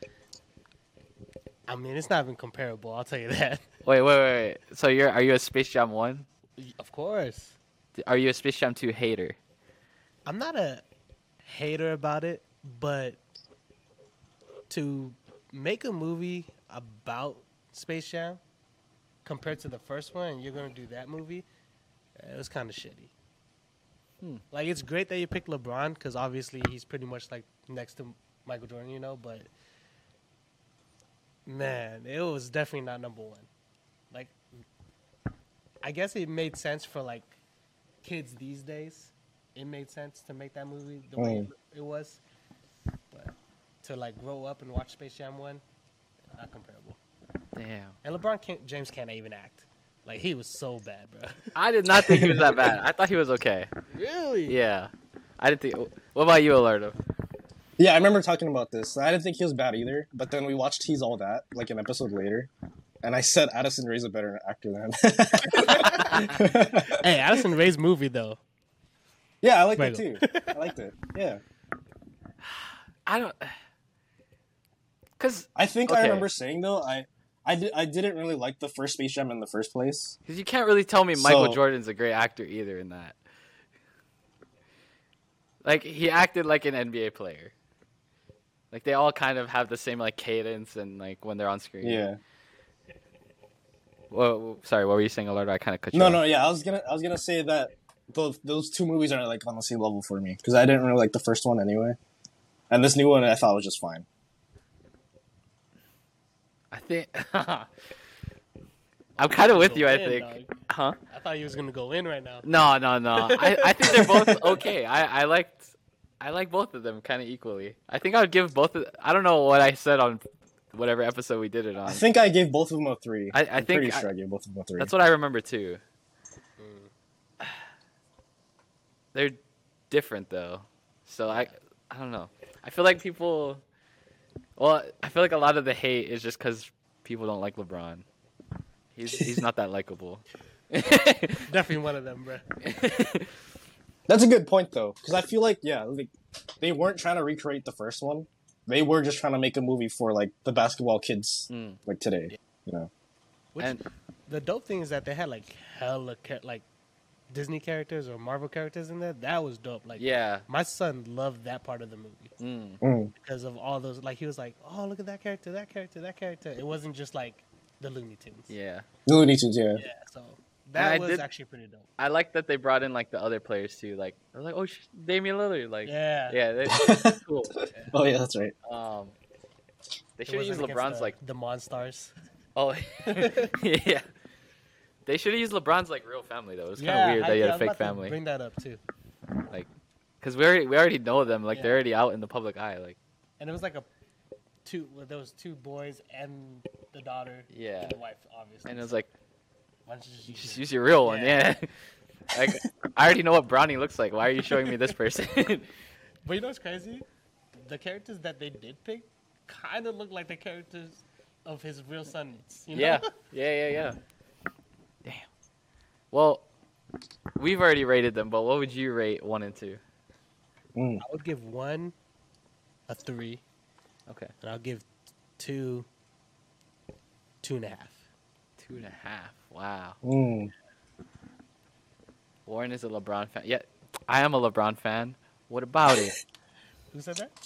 Speaker 3: I mean, it's not even comparable. I'll tell you that.
Speaker 1: Wait, wait, wait, wait. So you're are you a Space Jam one?
Speaker 3: Of course,
Speaker 1: Are you a Space Jam two hater?
Speaker 3: I'm not a hater about it, but to make a movie about Space Jam compared to the first one, and you're gonna do that movie, it was kind of shitty.
Speaker 1: Hmm.
Speaker 3: Like, it's great that you picked LeBron because obviously he's pretty much like next to Michael Jordan, you know. But man, it was definitely not number one. Like, I guess it made sense for like kids these days. It made sense to make that movie the way
Speaker 2: Mm.
Speaker 3: it was, but to like grow up and watch Space Jam one, not comparable.
Speaker 1: Damn.
Speaker 3: And LeBron can't, James can't even act. Like, he was so bad, bro.
Speaker 1: I did not think he was that bad. I thought he was okay.
Speaker 3: Really?
Speaker 1: Yeah. I didn't think. What about you, Alardo?
Speaker 2: Yeah, I remember talking about this. I didn't think he was bad either, but then we watched He's All That, like an episode later, and I said Addison Rae's a better actor than him.
Speaker 3: Hey, Addison Rae's movie though.
Speaker 2: Yeah, I liked
Speaker 3: Right.
Speaker 2: it too. I liked it. Yeah.
Speaker 1: I don't. Cause,
Speaker 2: I think
Speaker 1: Okay.
Speaker 2: I remember saying though, I I, di- I didn't really like the first Space Jam in the first place.
Speaker 1: Cause you can't really tell me Michael
Speaker 2: So-
Speaker 1: Jordan's a great actor either in that. Like he acted like an N B A player. Like they all kind of have the same like cadence and like when they're on screen.
Speaker 2: Yeah.
Speaker 1: Well, sorry, what were you saying, Alardo? I kind of cut you
Speaker 2: No,
Speaker 1: off.
Speaker 2: no, yeah. I was gonna, I was gonna say that those those two movies are like on the same level for me because I didn't really like the first one anyway, and this new one I thought was just fine.
Speaker 1: I think I'm kind of with you. I
Speaker 3: Go in,
Speaker 1: think,
Speaker 3: dog.
Speaker 1: huh?
Speaker 3: I thought he was gonna go in right now.
Speaker 1: No, no, no. I, I think they're both okay. I, I liked I like both of them kind of equally. I think I would give both. Of, I don't know what I said on whatever episode we did it on.
Speaker 2: I think I gave both of them a three.
Speaker 1: I, I
Speaker 2: I'm
Speaker 1: think
Speaker 2: pretty
Speaker 1: I-
Speaker 2: sure I gave both of them a three.
Speaker 1: That's what I remember too. They're different though, so I I don't know. I feel like people. Well, I feel like a lot of the hate is just because people don't like LeBron. He's he's not that likable.
Speaker 3: Definitely one of them, bro.
Speaker 2: That's a good point though, because I feel like yeah, like they weren't trying to recreate the first one. They were just trying to make a movie for like the basketball kids
Speaker 1: Mm.
Speaker 2: like today. You know.
Speaker 3: Which,
Speaker 1: And
Speaker 3: the dope thing is that they had like hella cha- like Disney characters or Marvel characters in there. That was dope. Like,
Speaker 1: yeah,
Speaker 3: my son loved that part of the movie
Speaker 1: mm.
Speaker 2: Mm.
Speaker 3: because of all those. Like, he was like, "Oh, look at that character, that character, that character." It wasn't just like the Looney Tunes.
Speaker 1: yeah.
Speaker 2: The Looney Tunes, yeah.
Speaker 3: Yeah, so
Speaker 1: I
Speaker 3: that was
Speaker 1: did-
Speaker 3: actually pretty dope.
Speaker 1: I like that they brought in like the other players too. Like they're like, oh, sh- Damian Lillard. Like,
Speaker 3: Yeah,
Speaker 1: yeah, they, that's cool.
Speaker 2: Oh yeah, that's right.
Speaker 1: Um, they
Speaker 3: It
Speaker 1: should have used
Speaker 3: wasn't against
Speaker 1: LeBron's
Speaker 3: the,
Speaker 1: like,
Speaker 3: the Monstars.
Speaker 1: oh, yeah. They should have used LeBron's like real family though. It was kind of weird
Speaker 3: I,
Speaker 1: that you
Speaker 3: yeah,
Speaker 1: had
Speaker 3: I
Speaker 1: a
Speaker 3: was
Speaker 1: fake
Speaker 3: about to
Speaker 1: family.
Speaker 3: Bring that up too.
Speaker 1: Because we already we already know them. Like they're
Speaker 3: Yeah.
Speaker 1: already out in the public eye. Like,
Speaker 3: And it was like a two. Well, there was two boys and the daughter.
Speaker 1: Yeah.
Speaker 3: And the wife, obviously.
Speaker 1: and it was
Speaker 3: So
Speaker 1: like,
Speaker 3: why don't you just use
Speaker 1: just
Speaker 3: it?
Speaker 1: use your real one.
Speaker 3: Yeah.
Speaker 1: Yeah. Like, I already know what Bronny looks like. Why are you showing me this person?
Speaker 3: But you know what's crazy? The characters that they did pick kind of look like the characters of his real sons. You know?
Speaker 1: Yeah, yeah, yeah, yeah. Damn. Well, we've already rated them, but what would you rate one and two?
Speaker 2: Mm.
Speaker 3: I would give one a three,
Speaker 1: Okay,
Speaker 3: and I'll give two two and a half.
Speaker 1: two and a half. Wow.
Speaker 2: Mm.
Speaker 1: Warren is a LeBron fan. Yeah, I am a LeBron fan. What about it?
Speaker 3: Who said that?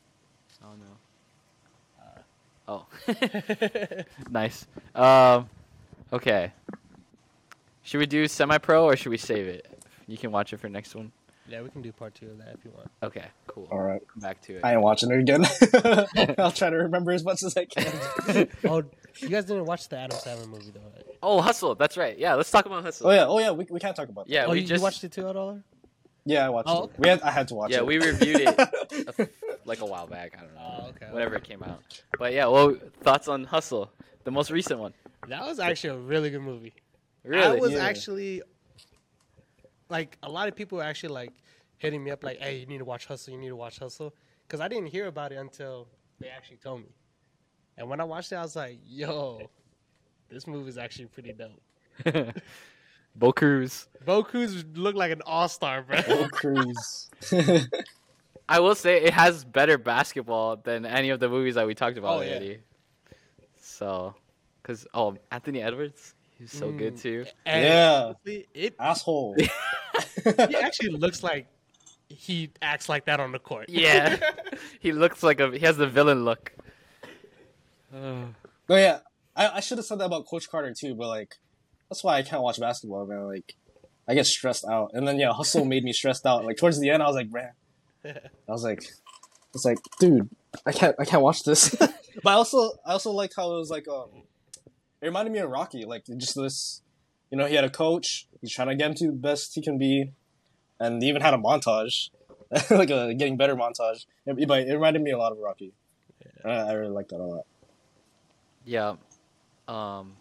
Speaker 1: Oh no. Oh. Nice. Um. Okay. Should we do semi-pro or should we save it? You can watch it for next one.
Speaker 3: Yeah, we can do part two of that if you want.
Speaker 1: Okay. Cool.
Speaker 2: All right.
Speaker 1: Come back to it.
Speaker 2: I ain't watching it again. I'll try to remember as much as I can.
Speaker 3: Oh, you guys didn't watch the Adam Sandler movie though, right?
Speaker 1: Oh, Hustle. That's right. Yeah. Let's talk about Hustle.
Speaker 2: Oh yeah, oh yeah, we, we can't talk about that.
Speaker 1: Yeah.
Speaker 3: oh,
Speaker 1: we
Speaker 3: you,
Speaker 1: just
Speaker 3: you watched it too, Adolfo?
Speaker 2: Yeah, I watched
Speaker 3: Oh.
Speaker 2: it. We had, I had to watch
Speaker 1: Yeah,
Speaker 2: it.
Speaker 1: we reviewed it a f- like a while back. I don't know.
Speaker 3: Oh, okay.
Speaker 1: Whenever it came out. But yeah. Well, thoughts on Hustle, the most recent one?
Speaker 3: That was actually a really good movie.
Speaker 1: Really?
Speaker 3: I was
Speaker 2: Yeah.
Speaker 3: actually like a lot of people were actually like hitting me up like, "Hey, you need to watch Hustle. You need to watch Hustle," because I didn't hear about it until they actually told me. And when I watched it, I was like, "Yo, this movie is actually pretty dope."
Speaker 1: Bo Cruz.
Speaker 3: Bo Cruz looked like an all star, bro.
Speaker 2: Oh, Cruise.
Speaker 1: I will say it has better basketball than any of the movies that we talked about
Speaker 3: Oh, yeah.
Speaker 1: already. So, because oh, Anthony Edwards, he's so good
Speaker 3: Mm.
Speaker 1: too.
Speaker 3: And
Speaker 2: Yeah.
Speaker 3: honestly, it
Speaker 2: Asshole.
Speaker 3: he actually looks like he acts like that on the court.
Speaker 1: Yeah, he looks like a he has the villain look. Uh,
Speaker 2: No, yeah, I, I should have said that about Coach Carter too, but like, that's why I can't watch basketball, man. Like, I get stressed out, and then yeah, Hustle made me stressed out. Like towards the end, I was like, man, I was like, it's like, dude, I can't, I can't watch this. But I also, I also liked how it was like, um, it reminded me of Rocky, like just this, you know, he had a coach, he's trying to get him to the best he can be, and he even had a montage, like a getting better montage. It, but it reminded me a lot of Rocky. I, I really like that a lot.
Speaker 1: yeah. Um.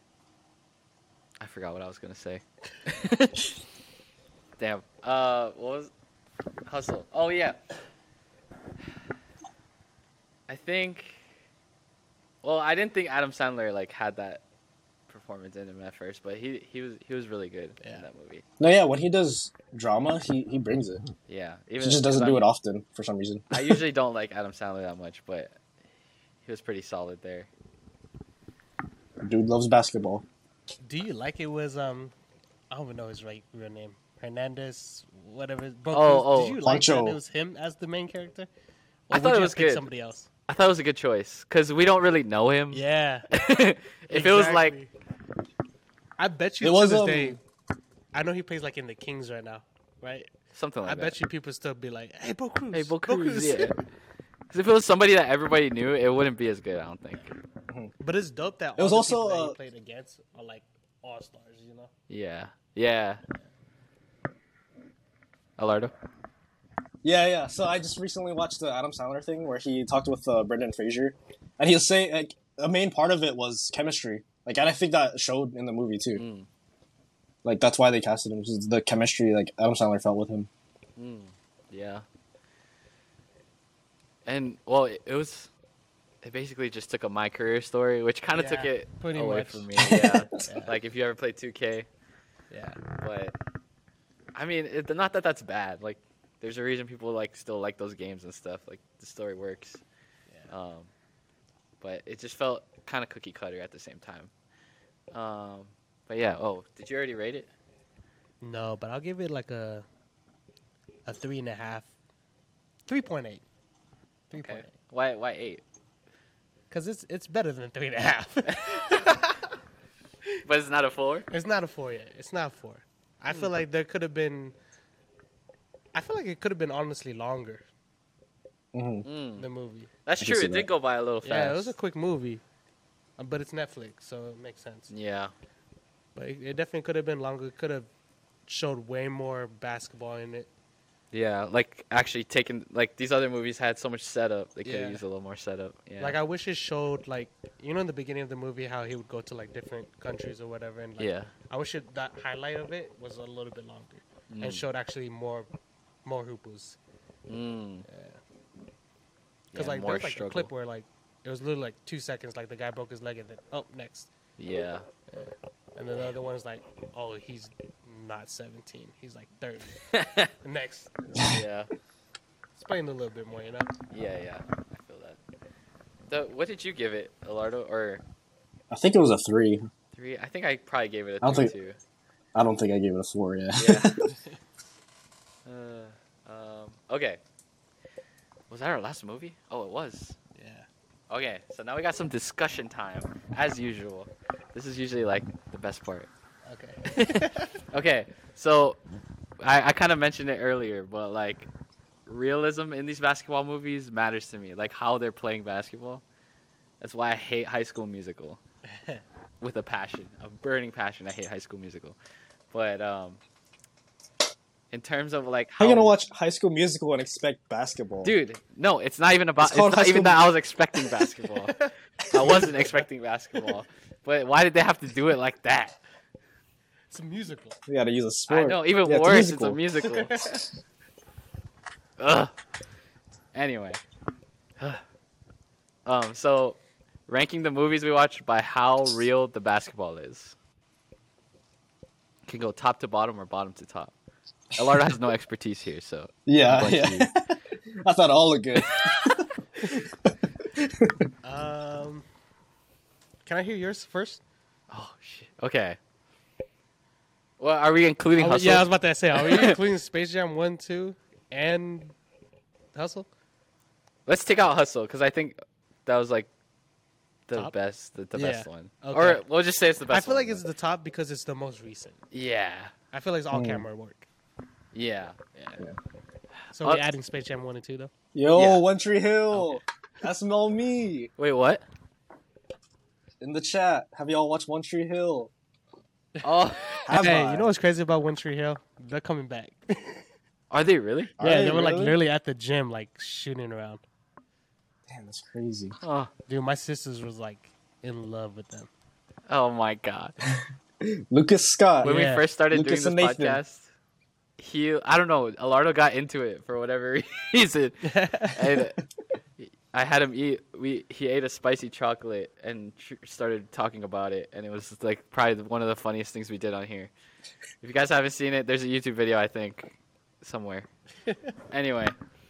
Speaker 1: I forgot what I was gonna say. Damn. Uh, what was Hustle? Oh yeah. I think. Well, I didn't think Adam Sandler like had that performance in him at first, but he he was he was really good
Speaker 3: Yeah.
Speaker 1: in that movie.
Speaker 2: No, yeah, when he does drama, he, he brings it.
Speaker 1: Yeah,
Speaker 2: He
Speaker 1: even
Speaker 2: just doesn't
Speaker 1: because
Speaker 2: do
Speaker 1: I'm-
Speaker 2: it often for some reason.
Speaker 1: I usually don't like Adam Sandler that much, but he was pretty solid there.
Speaker 2: Dude loves basketball.
Speaker 3: Do you like it was um I don't even know his right real name. Hernandez, whatever. Bro,
Speaker 1: Oh, oh,
Speaker 3: did you like
Speaker 2: Pancho.
Speaker 3: that it was him as the main character? Or
Speaker 1: I
Speaker 3: would
Speaker 1: thought it
Speaker 3: you
Speaker 1: was
Speaker 3: have picked
Speaker 1: good.
Speaker 3: Somebody else.
Speaker 1: I thought it was a good choice because we don't really know him.
Speaker 3: Yeah.
Speaker 1: If it was like,
Speaker 3: Exactly. I bet you
Speaker 2: It
Speaker 3: to
Speaker 2: was,
Speaker 3: this
Speaker 2: um,
Speaker 3: day. I know he plays like in the Kings right now, right?
Speaker 1: something like
Speaker 3: I
Speaker 1: that.
Speaker 3: bet you people still be like, "Hey, Bo Cruz,
Speaker 1: Hey, Bo Cruz, yeah. Because if it was somebody that everybody knew, it wouldn't be as good. I don't think.
Speaker 3: But it's dope that
Speaker 2: It was
Speaker 3: all the
Speaker 2: also,
Speaker 3: people that
Speaker 2: uh,
Speaker 3: he played against are like all stars, you know?
Speaker 1: Yeah, yeah. Alardo.
Speaker 2: Yeah, yeah. So I just recently watched the Adam Sandler thing where he talked with uh, Brendan Fraser, and he was saying like a main part of it was chemistry. Like, and I think that showed in the movie too.
Speaker 1: Mm.
Speaker 2: Like that's why they casted him, just the chemistry like Adam Sandler felt with him.
Speaker 1: Mm. Yeah. And well, it, it was. It basically just took a my career story, which kind of
Speaker 3: Yeah,
Speaker 1: took it
Speaker 3: pretty
Speaker 1: away
Speaker 3: much.
Speaker 1: from me. Yeah.
Speaker 3: Yeah.
Speaker 1: Like if you ever played two K,
Speaker 3: Yeah.
Speaker 1: but I mean, it, not that that's bad. Like, there's a reason people like still like those games and stuff. Like the story works.
Speaker 3: Yeah.
Speaker 1: Um, but it just felt kind of cookie cutter at the same time. Um, but yeah. Oh, did you already rate it?
Speaker 3: No, but I'll give it like a a three and a half, three point eight, three point
Speaker 1: Okay.
Speaker 3: eight.
Speaker 1: Why? Why eight?
Speaker 3: Because it's it's better than three and a half.
Speaker 1: But it's not a four.
Speaker 3: It's not a four yet. It's not a four. I feel like there could have been. I feel like it could have been honestly longer.
Speaker 2: hmm
Speaker 1: Mm.
Speaker 3: The movie.
Speaker 1: That's
Speaker 2: I can
Speaker 1: true.
Speaker 2: see
Speaker 1: It did
Speaker 2: that.
Speaker 1: go by a little fast.
Speaker 3: Yeah, it was a quick movie, uh, but it's Netflix, so it makes sense.
Speaker 1: Yeah.
Speaker 3: But it, it definitely could have been longer. It could have showed way more basketball in it.
Speaker 1: Yeah, like actually taking like these other movies had so much setup. They could have
Speaker 3: Yeah.
Speaker 1: used a little more setup. Yeah.
Speaker 3: Like I wish it showed like you know in the beginning of the movie how he would go to like different countries or whatever, and like,
Speaker 1: yeah.
Speaker 3: I wish it, that highlight of it was a little bit longer
Speaker 1: Mm.
Speaker 3: and showed actually more more hoopers.
Speaker 1: Mm.
Speaker 3: Because
Speaker 1: Yeah,
Speaker 3: like
Speaker 1: more
Speaker 3: there's like
Speaker 1: struggle.
Speaker 3: a clip where like it was literally like two seconds, like the guy broke his leg and then oh next,
Speaker 1: Yeah.
Speaker 3: and then the other one is like oh he's not seventeen, he's like thirty. Next,
Speaker 1: Yeah.
Speaker 3: explain a little bit more, you know.
Speaker 1: Yeah. Yeah. I feel that. The, what did you give it, Alardo? Or
Speaker 2: I think it was a three.
Speaker 1: three? I think I probably gave it
Speaker 2: I
Speaker 1: a
Speaker 2: don't
Speaker 1: three
Speaker 2: think-
Speaker 1: too.
Speaker 2: I don't think I gave it a four. Yeah.
Speaker 1: Yeah. uh, um, okay. Was that our last movie? Oh, it was.
Speaker 3: Yeah.
Speaker 1: Okay, so now we got some discussion time, as usual. This is usually like the best part.
Speaker 3: Okay.
Speaker 1: Okay, so I, I kind of mentioned it earlier, but like realism in these basketball movies matters to me, like how they're playing basketball. That's why I hate High School Musical with a passion, a burning passion. I hate High School Musical, but um, in terms of like
Speaker 2: How
Speaker 1: how
Speaker 2: you gonna watch High School Musical and expect basketball?
Speaker 1: Dude, no, it's not even about.
Speaker 2: It's
Speaker 1: It's,
Speaker 2: called
Speaker 1: not
Speaker 2: High
Speaker 1: even
Speaker 2: School
Speaker 1: that I was expecting basketball. I wasn't expecting basketball, but why did they have to do it like that?
Speaker 3: It's a musical.
Speaker 2: you gotta use a sport.
Speaker 1: I know, even
Speaker 2: Yeah,
Speaker 1: worse, it's a
Speaker 2: musical.
Speaker 1: musical. Ugh. Anyway, um, so ranking the movies we watched by how real the basketball is. Can go top to bottom or bottom to top. Alardo has no expertise here, so
Speaker 2: Yeah,
Speaker 1: Bunch of
Speaker 2: yeah. I thought all looked good.
Speaker 3: Um, can I hear yours first?
Speaker 1: oh shit. Okay. Well, are we including
Speaker 3: Are we-
Speaker 1: Hustle?
Speaker 3: yeah, I was about to say, are we including Space Jam one, two, and Hustle?
Speaker 1: Let's take out Hustle because I think that was like the
Speaker 3: Top?
Speaker 1: best, the, the
Speaker 3: Yeah.
Speaker 1: best one.
Speaker 3: Okay.
Speaker 1: Or we'll just say it's the best.
Speaker 3: I feel
Speaker 1: one,
Speaker 3: like it's the top because it's the most recent.
Speaker 1: yeah,
Speaker 3: I feel like it's all
Speaker 2: Mm.
Speaker 3: camera work.
Speaker 1: yeah, yeah.
Speaker 3: So
Speaker 1: Uh,
Speaker 3: we're adding Space Jam one and two though.
Speaker 2: Yo,
Speaker 1: Yeah.
Speaker 2: One Tree Hill. That's Mel Me
Speaker 1: Wait, what?
Speaker 2: in the chat. Have y'all watched One Tree Hill?
Speaker 1: Oh,
Speaker 2: Have
Speaker 3: hey,
Speaker 2: I?
Speaker 3: you know what's crazy about One Tree Hill? They're coming back.
Speaker 1: are they really?
Speaker 2: Are
Speaker 3: yeah,
Speaker 2: they
Speaker 3: they were like
Speaker 2: really?
Speaker 3: literally at the gym, like shooting around.
Speaker 2: Damn, that's crazy.
Speaker 1: Oh,
Speaker 3: Dude, my sisters was like in love with them.
Speaker 1: oh my god.
Speaker 2: Lucas Scott.
Speaker 1: When
Speaker 3: Yeah.
Speaker 1: we first started
Speaker 2: Lucas
Speaker 1: doing
Speaker 2: and
Speaker 1: this
Speaker 2: Nathan.
Speaker 1: podcast, he, I don't know, Alardo got into it for whatever reason, and I had him eat. We he ate a spicy chocolate and tr- started talking about it, and it was like probably one of the funniest things we did on here. If you guys haven't seen it, there's a YouTube video I think somewhere. Anyway,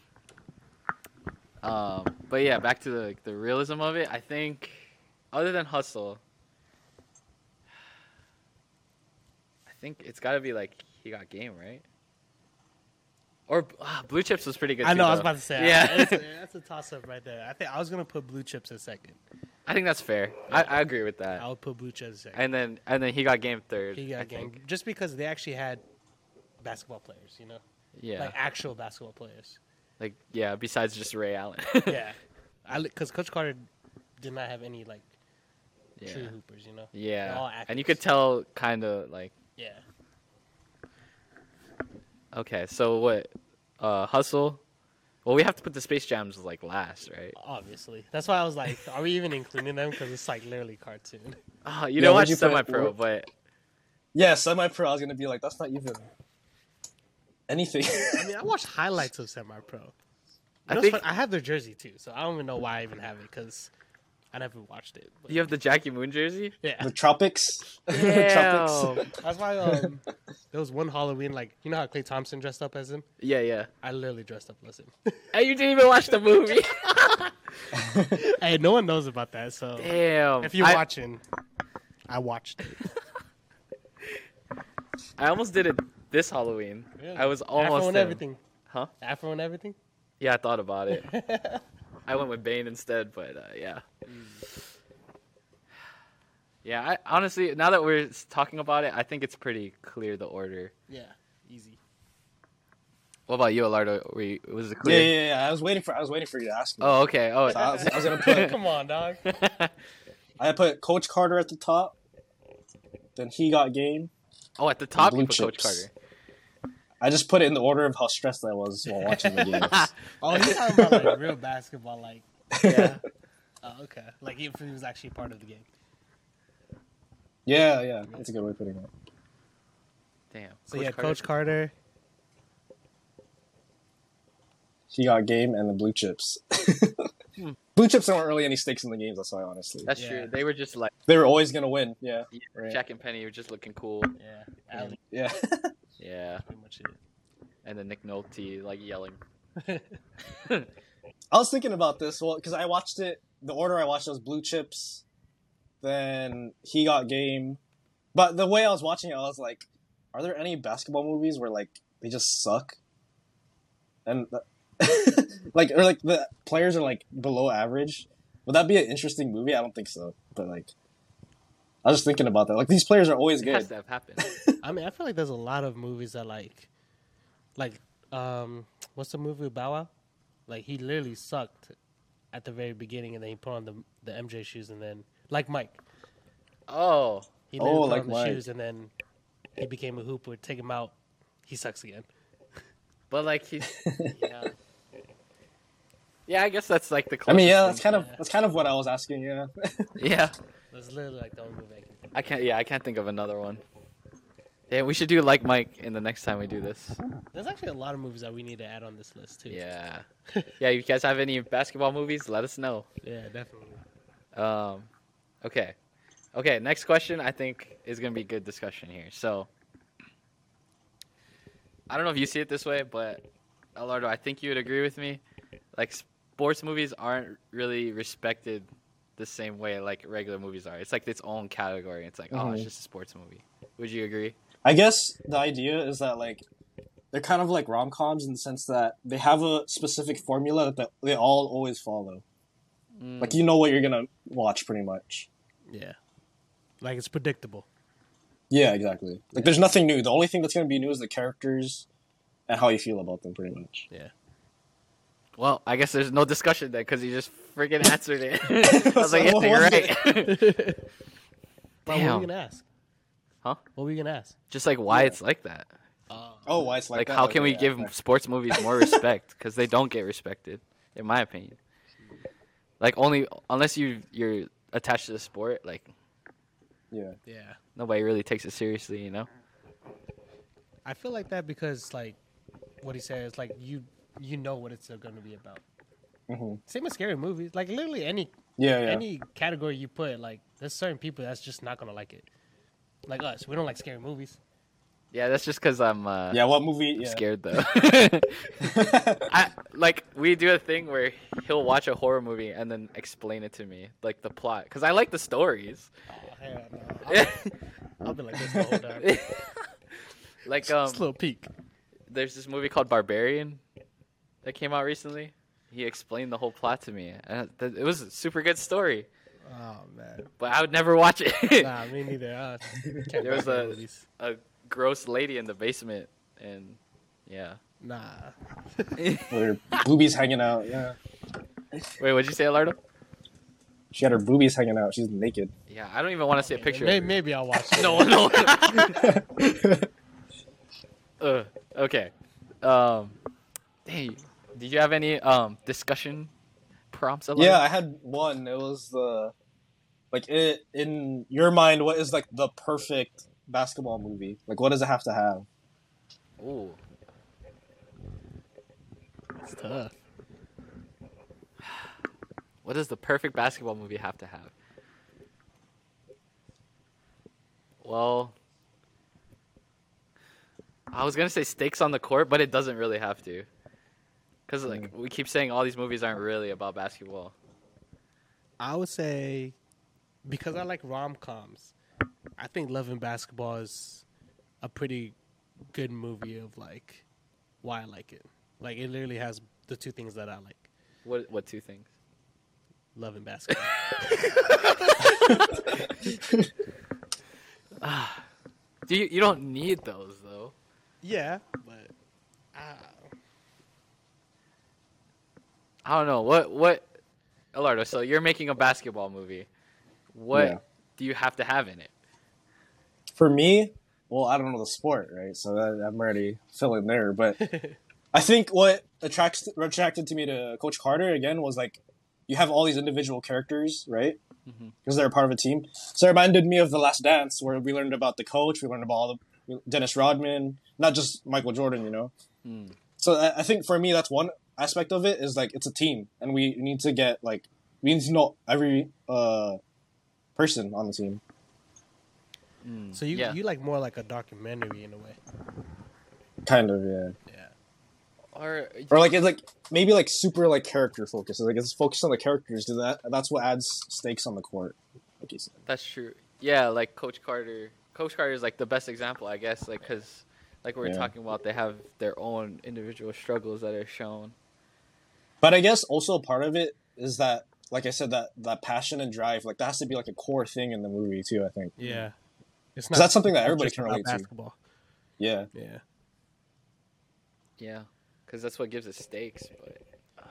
Speaker 1: um, but yeah, back to the like, the realism of it. I think other than Hustle, I think it's got to be like he got game, right? Or uh, Blue Chips was pretty good.
Speaker 3: I
Speaker 1: too,
Speaker 3: know. I was
Speaker 1: though.
Speaker 3: about to say.
Speaker 1: Yeah,
Speaker 3: that's, that's a toss up right there. I think I was gonna put Blue Chips as second.
Speaker 1: I think that's fair. I, I agree with that.
Speaker 3: I would put Blue Chips as second.
Speaker 1: And then and then he got game third.
Speaker 3: He got
Speaker 1: I
Speaker 3: game
Speaker 1: think.
Speaker 3: just because they actually had basketball players, you know,
Speaker 1: Yeah,
Speaker 3: like
Speaker 1: like,
Speaker 3: actual basketball players.
Speaker 1: yeah. Besides just Ray Allen.
Speaker 3: Yeah, I because Coach Carter did not have any like
Speaker 1: yeah.
Speaker 3: true hoopers, you know. They're
Speaker 1: Yeah,
Speaker 3: all
Speaker 1: and you
Speaker 3: actors.
Speaker 1: could tell kind of like.
Speaker 3: Yeah.
Speaker 1: Okay, so what? Uh, Hustle. Well, we have to put the Space Jams like last, right?
Speaker 3: Obviously, that's why I was like, are we even including them? Because it's like literally cartoon.
Speaker 1: Oh, you
Speaker 2: Yeah,
Speaker 1: don't
Speaker 2: where'd
Speaker 1: watch
Speaker 2: you put-
Speaker 1: Semi Pro,
Speaker 2: where-
Speaker 1: but
Speaker 2: Yeah, semi-pro. I was gonna be like, that's not even anything.
Speaker 3: I mean, I watched highlights of Semi Pro.
Speaker 1: I
Speaker 3: I,
Speaker 1: think-
Speaker 3: I have their jersey too, so I don't even know why I even have it because I never watched it. But
Speaker 1: you have the Jackie Moon jersey.
Speaker 3: yeah,
Speaker 2: The tropics. tropics.
Speaker 1: Damn.
Speaker 3: that's why um, there was one Halloween, like you know how Klay Thompson dressed up as him.
Speaker 1: Yeah, yeah.
Speaker 3: I literally dressed up as him.
Speaker 1: And you didn't even watch the movie.
Speaker 3: Hey, no one knows about that, so
Speaker 1: Damn.
Speaker 3: if you're
Speaker 1: I,
Speaker 3: watching, I watched it.
Speaker 1: I almost did it this Halloween.
Speaker 3: Really?
Speaker 1: I was almost
Speaker 3: Afro and
Speaker 1: him.
Speaker 3: everything.
Speaker 1: Huh?
Speaker 3: Afro and everything.
Speaker 1: Yeah, I thought about it. I went with Bane instead, but uh, yeah. Yeah, I honestly, now that we're s- talking about it, I think it's pretty clear the order.
Speaker 3: Yeah, easy.
Speaker 1: What about you, Alardo? Were you, was it
Speaker 2: Yeah,
Speaker 1: clear?
Speaker 2: yeah, yeah. I was waiting for. I was waiting for you to ask me.
Speaker 1: Oh, okay. Oh,
Speaker 2: So I, was, I was gonna put.
Speaker 3: Come on, dog.
Speaker 2: I put Coach Carter at the top. Then he got game.
Speaker 1: oh, at the top,
Speaker 2: Blue
Speaker 1: you put Coach
Speaker 2: chips.
Speaker 1: Carter.
Speaker 2: I just put it in the order of how stressed I was while watching the games.
Speaker 3: Oh, you're talking about like real basketball, like
Speaker 1: Yeah.
Speaker 3: oh, okay, like if he was actually part of the game.
Speaker 2: Yeah, yeah. That's a good way of putting it.
Speaker 1: Damn.
Speaker 3: So yeah, Coach Carter.
Speaker 2: He got game and the blue chips. Blue chips there weren't really any stakes in the games. That's why, honestly,
Speaker 1: That's
Speaker 3: Yeah.
Speaker 1: true. They were just like
Speaker 2: they were always gonna win. Yeah, right.
Speaker 1: Jack and Penny were just looking cool.
Speaker 3: Yeah, Ali,
Speaker 2: Yeah.
Speaker 1: Yeah.
Speaker 3: pretty much
Speaker 1: And then Nick Nolte like yelling.
Speaker 3: it.
Speaker 2: I was thinking about this well because I watched it. The order I watched was blue chips, then he got game. But the way I was watching it, I was like, are there any basketball movies where like they just suck? And like or like the players are like below average? Would that be an interesting movie? I don't think so. But like I was just thinking about that. Like these players are always
Speaker 1: It has
Speaker 2: good.
Speaker 1: to have happened.
Speaker 3: I mean, I feel like there's a lot of movies that like, like, um, what's the movie with Bow Wow? Like he literally sucked at the very beginning, and then he put on the the M J shoes, and then like Mike,
Speaker 1: Oh.
Speaker 3: he literally
Speaker 2: Oh,
Speaker 3: put
Speaker 2: like
Speaker 3: on the
Speaker 2: Mike.
Speaker 3: shoes, and then he became a hooper. Take him out, he sucks again.
Speaker 1: But like he's yeah. Yeah, I guess that's like the
Speaker 2: I
Speaker 1: closest
Speaker 2: mean, yeah,
Speaker 1: thing.
Speaker 2: that's kind of that's kind of what I was asking. Yeah.
Speaker 1: Yeah.
Speaker 3: That's literally like the only movie I can think.
Speaker 1: I can't yeah, I can't think of another one. Yeah, we should do like Mike in the next time we do this.
Speaker 3: There's actually a lot of movies that we need to add on this list too.
Speaker 1: Yeah. Yeah, you guys have any basketball movies? Let us know.
Speaker 3: Yeah, definitely.
Speaker 1: Um, okay. Okay, next question I think is going to be good discussion here. So, I don't know if you see it this way, but Alardo, I think you would agree with me. Like, sports movies aren't really respected the same way like regular movies are. It's like its own category. It's like, oh, it's
Speaker 2: Mhm.
Speaker 1: just a sports movie. Would you agree?
Speaker 2: I guess the idea is that like they're kind of like rom coms in the sense that they have a specific formula that they all always follow.
Speaker 1: Mm.
Speaker 2: Like you know what you're gonna watch pretty much.
Speaker 3: Yeah, like it's predictable.
Speaker 2: Yeah, exactly. Like there's nothing new. The only thing that's gonna be new is the characters and how you feel about them, pretty much.
Speaker 3: Yeah.
Speaker 1: Well, I guess there's no discussion then because you just freaking answered it. I was like,
Speaker 2: So
Speaker 1: yeah,
Speaker 2: what
Speaker 1: you're
Speaker 2: was
Speaker 1: right.
Speaker 3: But what were
Speaker 1: Damn.
Speaker 3: we gonna ask?
Speaker 1: Huh?
Speaker 3: What were we gonna ask?
Speaker 1: Just like why
Speaker 2: Yeah.
Speaker 1: it's like that.
Speaker 2: Oh, why it's like,
Speaker 1: Like,
Speaker 2: that?
Speaker 1: how can we
Speaker 2: yeah,
Speaker 1: give
Speaker 2: yeah.
Speaker 1: sports movies more respect? Because they don't get respected, in my opinion. Like, only unless you you're attached to the sport, like
Speaker 2: Yeah.
Speaker 3: Yeah.
Speaker 1: nobody really takes it seriously, you know.
Speaker 3: I feel like that because like what he says, like you you know what it's going to be about.
Speaker 2: hmm
Speaker 3: Same with scary movies. Like literally any
Speaker 2: Yeah, yeah.
Speaker 3: any category you put, like there's certain people that's just not gonna like it. Like us, we don't like scary movies.
Speaker 1: Yeah, that's just because I'm uh,
Speaker 2: Yeah, what movie?
Speaker 1: I'm
Speaker 2: Yeah.
Speaker 1: scared though. I like we do a thing where he'll watch a horror movie and then explain it to me, like the plot, because I like the stories.
Speaker 3: Oh hell no! I'll, I'll be like this the whole time.
Speaker 1: Like um,
Speaker 3: Just a little peek.
Speaker 1: there's this movie called Barbarian that came out recently. He explained the whole plot to me. And th- it was a super good story,
Speaker 3: Oh man.
Speaker 1: but I would never watch it.
Speaker 3: Nah, me neither. Uh, can't
Speaker 1: There was
Speaker 3: watch
Speaker 1: a-
Speaker 3: movies.
Speaker 1: A gross lady in the basement, and yeah.
Speaker 3: Nah.
Speaker 2: With her boobies hanging out. Yeah,
Speaker 1: Wait, what'd you say, Alardo?
Speaker 2: she had her boobies hanging out. She's naked.
Speaker 1: Yeah, I don't even want to see a picture.
Speaker 3: Maybe,
Speaker 1: of her.
Speaker 3: maybe I'll watch it.
Speaker 1: No, no. uh, okay. Um, hey, did you have any um discussion prompts? Alardo?
Speaker 2: Yeah, I had one. It was the like it, in your mind. What is like the perfect basketball movie? Like, what does it have to have?
Speaker 1: Ooh.
Speaker 3: It's tough.
Speaker 1: What does the perfect basketball movie have to have? Well, I was gonna say stakes on the court, but it doesn't really have to. Cause like we keep saying all these movies aren't really about basketball.
Speaker 3: I would say because I like rom coms, I think Love and Basketball is a pretty good movie of like why I like it. Like it literally has the two things that I like.
Speaker 1: What what two things?
Speaker 3: Love and basketball.
Speaker 1: Do you you don't need those though?
Speaker 3: Yeah, but uh,
Speaker 1: I don't know. What what Alardo, so you're making a basketball movie. What
Speaker 2: Yeah.
Speaker 1: do you have to have in it?
Speaker 2: For me, well, I don't know the sport, right? So that, I'm already filling there. But I think what attracts attracted to me to Coach Carter again was like you have all these individual characters, right?
Speaker 1: Mhm.
Speaker 2: Because they're a part of a team. So it reminded me of The Last Dance, where we learned about the coach, we learned about all the Dennis Rodman, not just Michael Jordan, you know.
Speaker 1: Hmm.
Speaker 2: So I I think for me, that's one aspect of it is like it's a team, and we need to get like we need to know every uh person on the team.
Speaker 1: Mm,
Speaker 3: so you
Speaker 1: yeah.
Speaker 3: you like more like a documentary in a way.
Speaker 2: Kind of, yeah.
Speaker 3: Yeah.
Speaker 1: Or
Speaker 2: Or like it's like maybe like super like character focused. Like it's focused on the characters. Do that. That's what adds stakes on the court. Like you said.
Speaker 1: That's true. Yeah, like Coach Carter. Coach Carter is like the best example, I guess. Like, cause like we were
Speaker 2: Yeah.
Speaker 1: talking about, they have their own individual struggles that are shown.
Speaker 2: But I guess also part of it is that, like I said, that that passion and drive. Like that has to be like a core thing in the movie too. I think.
Speaker 3: Yeah. It's
Speaker 2: 'Cause that's something that everybody
Speaker 3: just
Speaker 2: can
Speaker 3: about
Speaker 2: relate to.
Speaker 3: basketball.
Speaker 2: Yeah.
Speaker 3: Yeah.
Speaker 1: Yeah, because that's what gives it stakes. But uh,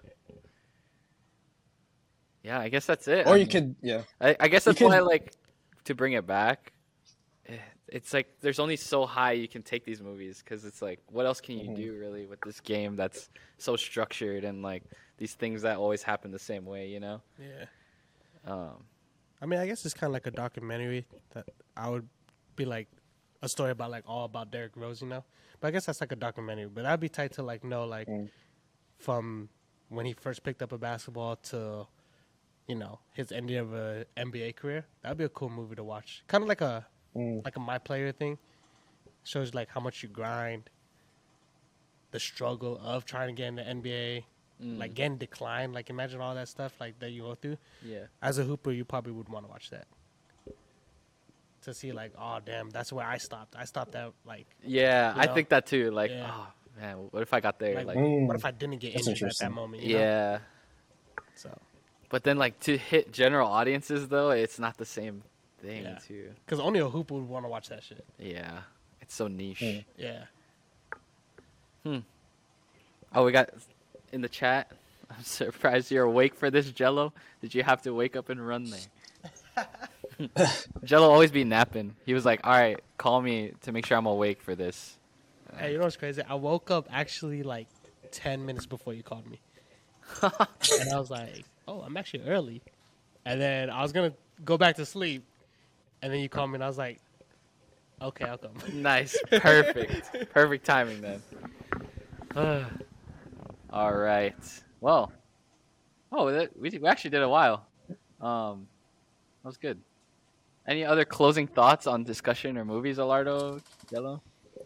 Speaker 1: yeah, I guess that's it.
Speaker 2: Or
Speaker 1: I
Speaker 2: you
Speaker 1: mean,
Speaker 2: could, yeah.
Speaker 1: I, I guess
Speaker 2: you
Speaker 1: that's why,
Speaker 2: could-
Speaker 1: like, to bring it back, eh, it's like there's only so high you can take these movies because it's like, what else can you
Speaker 2: Mhm.
Speaker 1: do really with this game that's so structured and like these things that always happen the same way, you know?
Speaker 3: Yeah.
Speaker 1: Um,
Speaker 3: I mean, I guess it's kind of like a documentary that I would be like a story about like all about Derrick Rose, you know. But I guess that's like a documentary. But I'd be tight to like know like
Speaker 2: Mm.
Speaker 3: from when he first picked up a basketball to you know his ending of a N B A career. That'd be a cool movie to watch. Kind of like a
Speaker 2: Mm.
Speaker 3: like a My Player thing. Shows like how much you grind, the struggle of trying to get in the N B A,
Speaker 1: mm,
Speaker 3: like getting declined. Like imagine all that stuff like that you go through.
Speaker 1: yeah,
Speaker 3: As a hooper, you probably would want to watch that to see like, oh damn, that's where I stopped. I stopped at like,
Speaker 1: yeah.
Speaker 3: You
Speaker 1: I
Speaker 3: know?
Speaker 1: think that too. Like,
Speaker 3: Yeah.
Speaker 1: oh man, what if I got there?
Speaker 3: like,
Speaker 1: Like,
Speaker 2: Mm.
Speaker 3: what if I didn't get
Speaker 2: That's
Speaker 3: injured at that
Speaker 2: interesting.
Speaker 3: moment? You know?
Speaker 1: yeah.
Speaker 3: So,
Speaker 1: But then, like, to hit general audiences though, it's not the same thing
Speaker 3: Yeah.
Speaker 1: too.
Speaker 3: because only a hooper would want to watch that shit.
Speaker 1: Yeah, it's so niche.
Speaker 2: Mm.
Speaker 3: Yeah.
Speaker 1: Oh, we got in the chat. I'm surprised you're awake for this, Jello. Did you have to wake up and run there? Jello always be napping. He was like, "All right, call me to make sure I'm awake for this."
Speaker 3: Hey, you know what's crazy? I woke up actually like ten minutes before you called me, and I was like, oh, I'm actually early. And then I was gonna go back to sleep, and then you called me, and I was like, okay, I'll come.
Speaker 1: Nice, perfect, perfect timing then. All right. Well, oh, that, we we actually did a while. Um, that was good. Any other closing thoughts on discussion or movies, Alardo, Jello?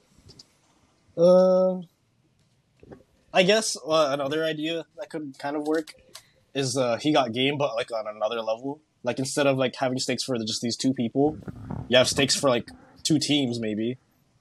Speaker 2: Uh, I guess uh, another idea that could kind of work is uh, he got game, but like on another level. Like instead of like having stakes for just these two people, you have stakes for like two teams maybe,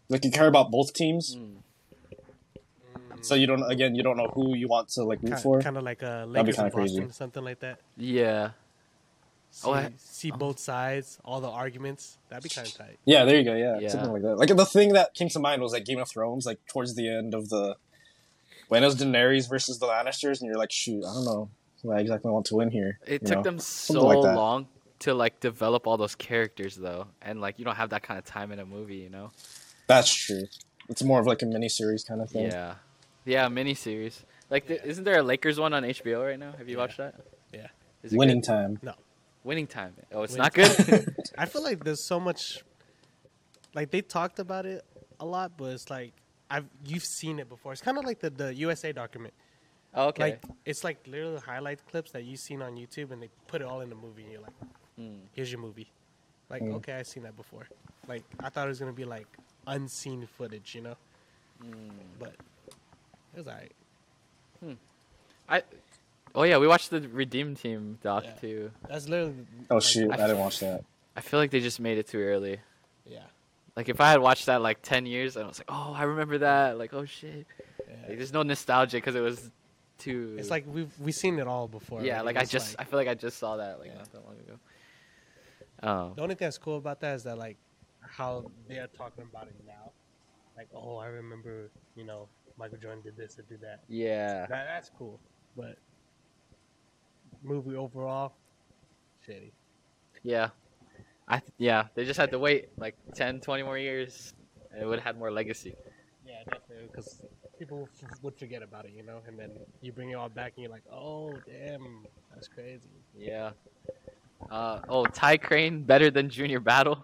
Speaker 2: Like you care about both teams,
Speaker 1: Mm.
Speaker 2: so you don't again you don't know who you want to like root for.
Speaker 3: Kind of like a
Speaker 2: be
Speaker 3: Lakers
Speaker 2: kinda
Speaker 3: and Boston,
Speaker 2: crazy.
Speaker 3: something like that.
Speaker 1: Yeah.
Speaker 3: See,
Speaker 1: Oh, I-
Speaker 3: see both sides, all the arguments. That'd be kind of tight.
Speaker 2: Yeah, there you go. Yeah,
Speaker 1: Yeah.
Speaker 2: something like that. Like the thing that came to mind was like Game of Thrones, like towards the end of the when it was Daenerys versus the Lannisters, and you're like, shoot, I don't know who I exactly want to win here.
Speaker 1: It
Speaker 2: you
Speaker 1: took
Speaker 2: know?
Speaker 1: them so
Speaker 2: like that.
Speaker 1: long to like develop all those characters though, and like you don't have that kind of time in a movie, you know.
Speaker 2: That's true. It's more of like a mini series kind of thing.
Speaker 1: Yeah, yeah, miniseries. Like, th- isn't there a Lakers one on H B O right now? Have you
Speaker 3: Yeah.
Speaker 1: watched that?
Speaker 3: Yeah.
Speaker 1: Is it
Speaker 2: Winning
Speaker 1: good?
Speaker 2: time.
Speaker 1: Winning time. Oh, it's
Speaker 3: Winning
Speaker 1: not good.
Speaker 3: I feel like there's so much. Like they talked about it a lot, but it's like I've you've seen it before. It's kind of like the the U S A document.
Speaker 1: Oh, okay.
Speaker 3: Like it's like literally highlight clips that you've seen on YouTube, and they put it all in the movie. And you're like,
Speaker 1: Mm.
Speaker 3: here's your movie. Like,
Speaker 2: Mm.
Speaker 3: okay, I've seen that before. Like I thought it was gonna be like unseen footage, you know.
Speaker 1: Mm.
Speaker 3: But it was alright.
Speaker 1: I. Oh yeah, we watched the Redeem Team doc
Speaker 3: Yeah.
Speaker 1: too.
Speaker 3: That's literally.
Speaker 2: Oh
Speaker 3: like,
Speaker 2: shoot,
Speaker 1: I
Speaker 2: I didn't watch that.
Speaker 1: I feel like they just made it too early.
Speaker 3: Yeah.
Speaker 1: Like if I had watched that like ten years, and I was like, oh, I remember that. Like, oh shit.
Speaker 3: yeah.
Speaker 1: Like, there's no nostalgia because it was too.
Speaker 3: It's like we've we've seen it all before.
Speaker 1: Yeah,
Speaker 3: it
Speaker 1: like I
Speaker 3: was
Speaker 1: just,
Speaker 3: like-
Speaker 1: I feel like I just saw that like
Speaker 3: Yeah.
Speaker 1: not that long ago. Um,
Speaker 3: The only thing that's cool about that is that like how they are talking about it now. Like, oh, I remember, you know, Michael Jordan did this or did that.
Speaker 1: yeah,
Speaker 3: That that's cool. But movie overall, shitty.
Speaker 1: yeah, I th- yeah. They just had to wait like ten, twenty more years, and it would have had more legacy.
Speaker 3: Yeah, definitely. Because people f- would forget about it, you know, and then you bring it all back and you're like, oh, damn, that's crazy.
Speaker 1: Yeah. Uh, oh, Ty Crane better than Junior Battle.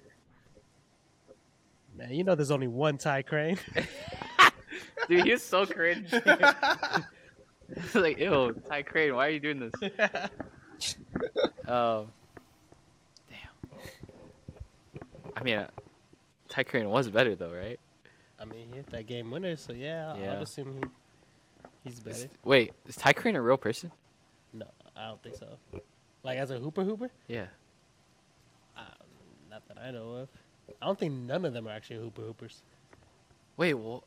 Speaker 3: Man, you know, there's only one Ty Crane.
Speaker 1: Dude, he was so cringe. Like, ew, Ty Crane, why are you doing this? Um, damn. I mean, uh, Ty Crane was better though, right?
Speaker 3: I mean, he hit that game winner, so yeah,
Speaker 1: Yeah.
Speaker 3: I'd assume he, he's better.
Speaker 1: Is- wait, is Ty Crane a real person?
Speaker 3: No, I don't think so. Like as a hooper hooper,
Speaker 1: Yeah.
Speaker 3: um, not that I know of. I don't think none of them are actually hooper hoopers.
Speaker 1: Wait, well.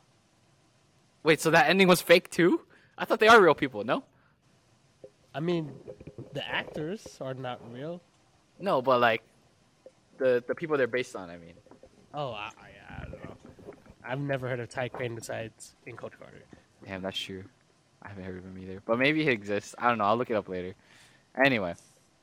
Speaker 1: Wait, so that ending was fake too? I thought they are real people. No.
Speaker 3: I mean, the actors are not real.
Speaker 1: No, but like, the the people they're based on. I mean.
Speaker 3: Oh, I, I, I don't know. I've never heard of Ty Crane besides in Coach Carter.
Speaker 1: Damn, that's true. I haven't heard of him either. But maybe he exists. I don't know. I'll look it up later. Anyway.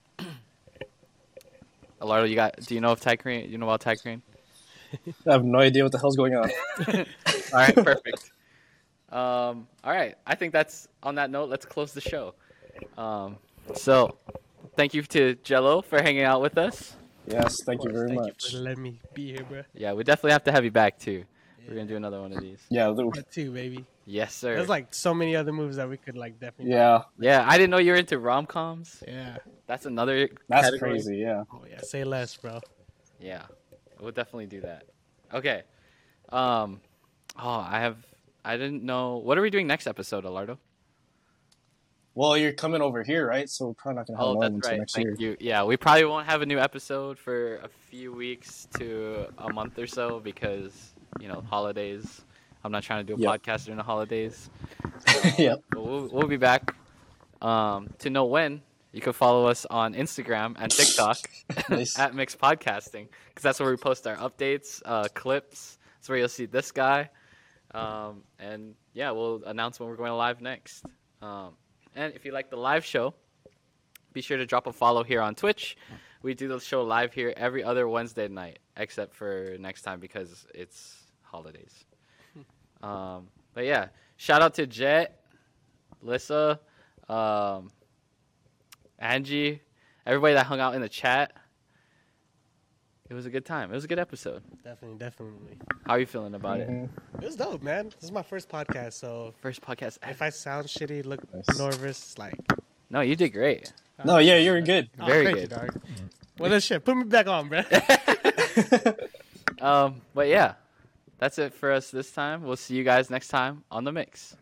Speaker 1: Alardo, you got? Do you know of Ty Crane? You know about Ty Crane?
Speaker 2: I have no idea what the hell's going on.
Speaker 1: All right, perfect. Um, all right, I think that's on that note. Let's close the show. Um, so, thank you to Jello for hanging out with us.
Speaker 2: Yes, thank you
Speaker 3: Of course,
Speaker 2: very
Speaker 3: thank
Speaker 2: much.
Speaker 3: you for letting me be here, bro.
Speaker 1: Yeah, we definitely have to have you back too. We're gonna do another one of these.
Speaker 2: Yeah, the,
Speaker 3: Part two, baby.
Speaker 1: Yes, sir.
Speaker 3: There's like so many other movies that we could like definitely.
Speaker 2: yeah,
Speaker 1: Yeah, I didn't know you were into rom coms.
Speaker 3: Yeah.
Speaker 1: That's another.
Speaker 2: that's
Speaker 1: category.
Speaker 2: crazy. Yeah.
Speaker 3: Oh yeah. Say less, bro.
Speaker 1: Yeah, we'll definitely do that. Okay. Um. Oh, I have. I didn't know. What are we doing next episode, Alardo?
Speaker 2: Well, you're coming over here, right? So we're probably not gonna have
Speaker 1: Oh,
Speaker 2: one
Speaker 1: that's
Speaker 2: until
Speaker 1: right.
Speaker 2: next
Speaker 1: Thank
Speaker 2: year.
Speaker 1: you. Yeah, we probably won't have a new episode for a few weeks to a month or so because you know holidays. I'm not trying to do a
Speaker 2: Yep.
Speaker 1: podcast during the holidays.
Speaker 2: Yep.
Speaker 1: But we'll, we'll be back. Um, to know when, you can follow us on Instagram and TikTok
Speaker 2: Nice.
Speaker 1: at Mixed Podcasting because that's where we post our updates, uh, clips. That's where you'll see this guy. Um, and yeah, we'll announce when we're going live next. Um, and if you like the live show, be sure to drop a follow here on Twitch. We do the show live here every other Wednesday night, except for next time because it's holidays. Um, but yeah, shout out to Jet, Lissa, um, Angie, everybody that hung out in the chat. It was a good time. It was a good episode.
Speaker 3: Definitely, definitely.
Speaker 1: How are you feeling about it?
Speaker 2: Mhm.
Speaker 3: It was dope, man. This is my first podcast, so
Speaker 1: First podcast
Speaker 3: if
Speaker 1: ever.
Speaker 3: I sound shitty, look
Speaker 2: Nice.
Speaker 3: nervous, like
Speaker 1: No, you did great.
Speaker 2: No, yeah, you're good.
Speaker 3: oh,
Speaker 1: Very
Speaker 3: thank
Speaker 1: good.
Speaker 3: You, dog. Well, that shit. Put me back on, bro.
Speaker 1: Um, but yeah, that's it for us this time. We'll see you guys next time on The Mix.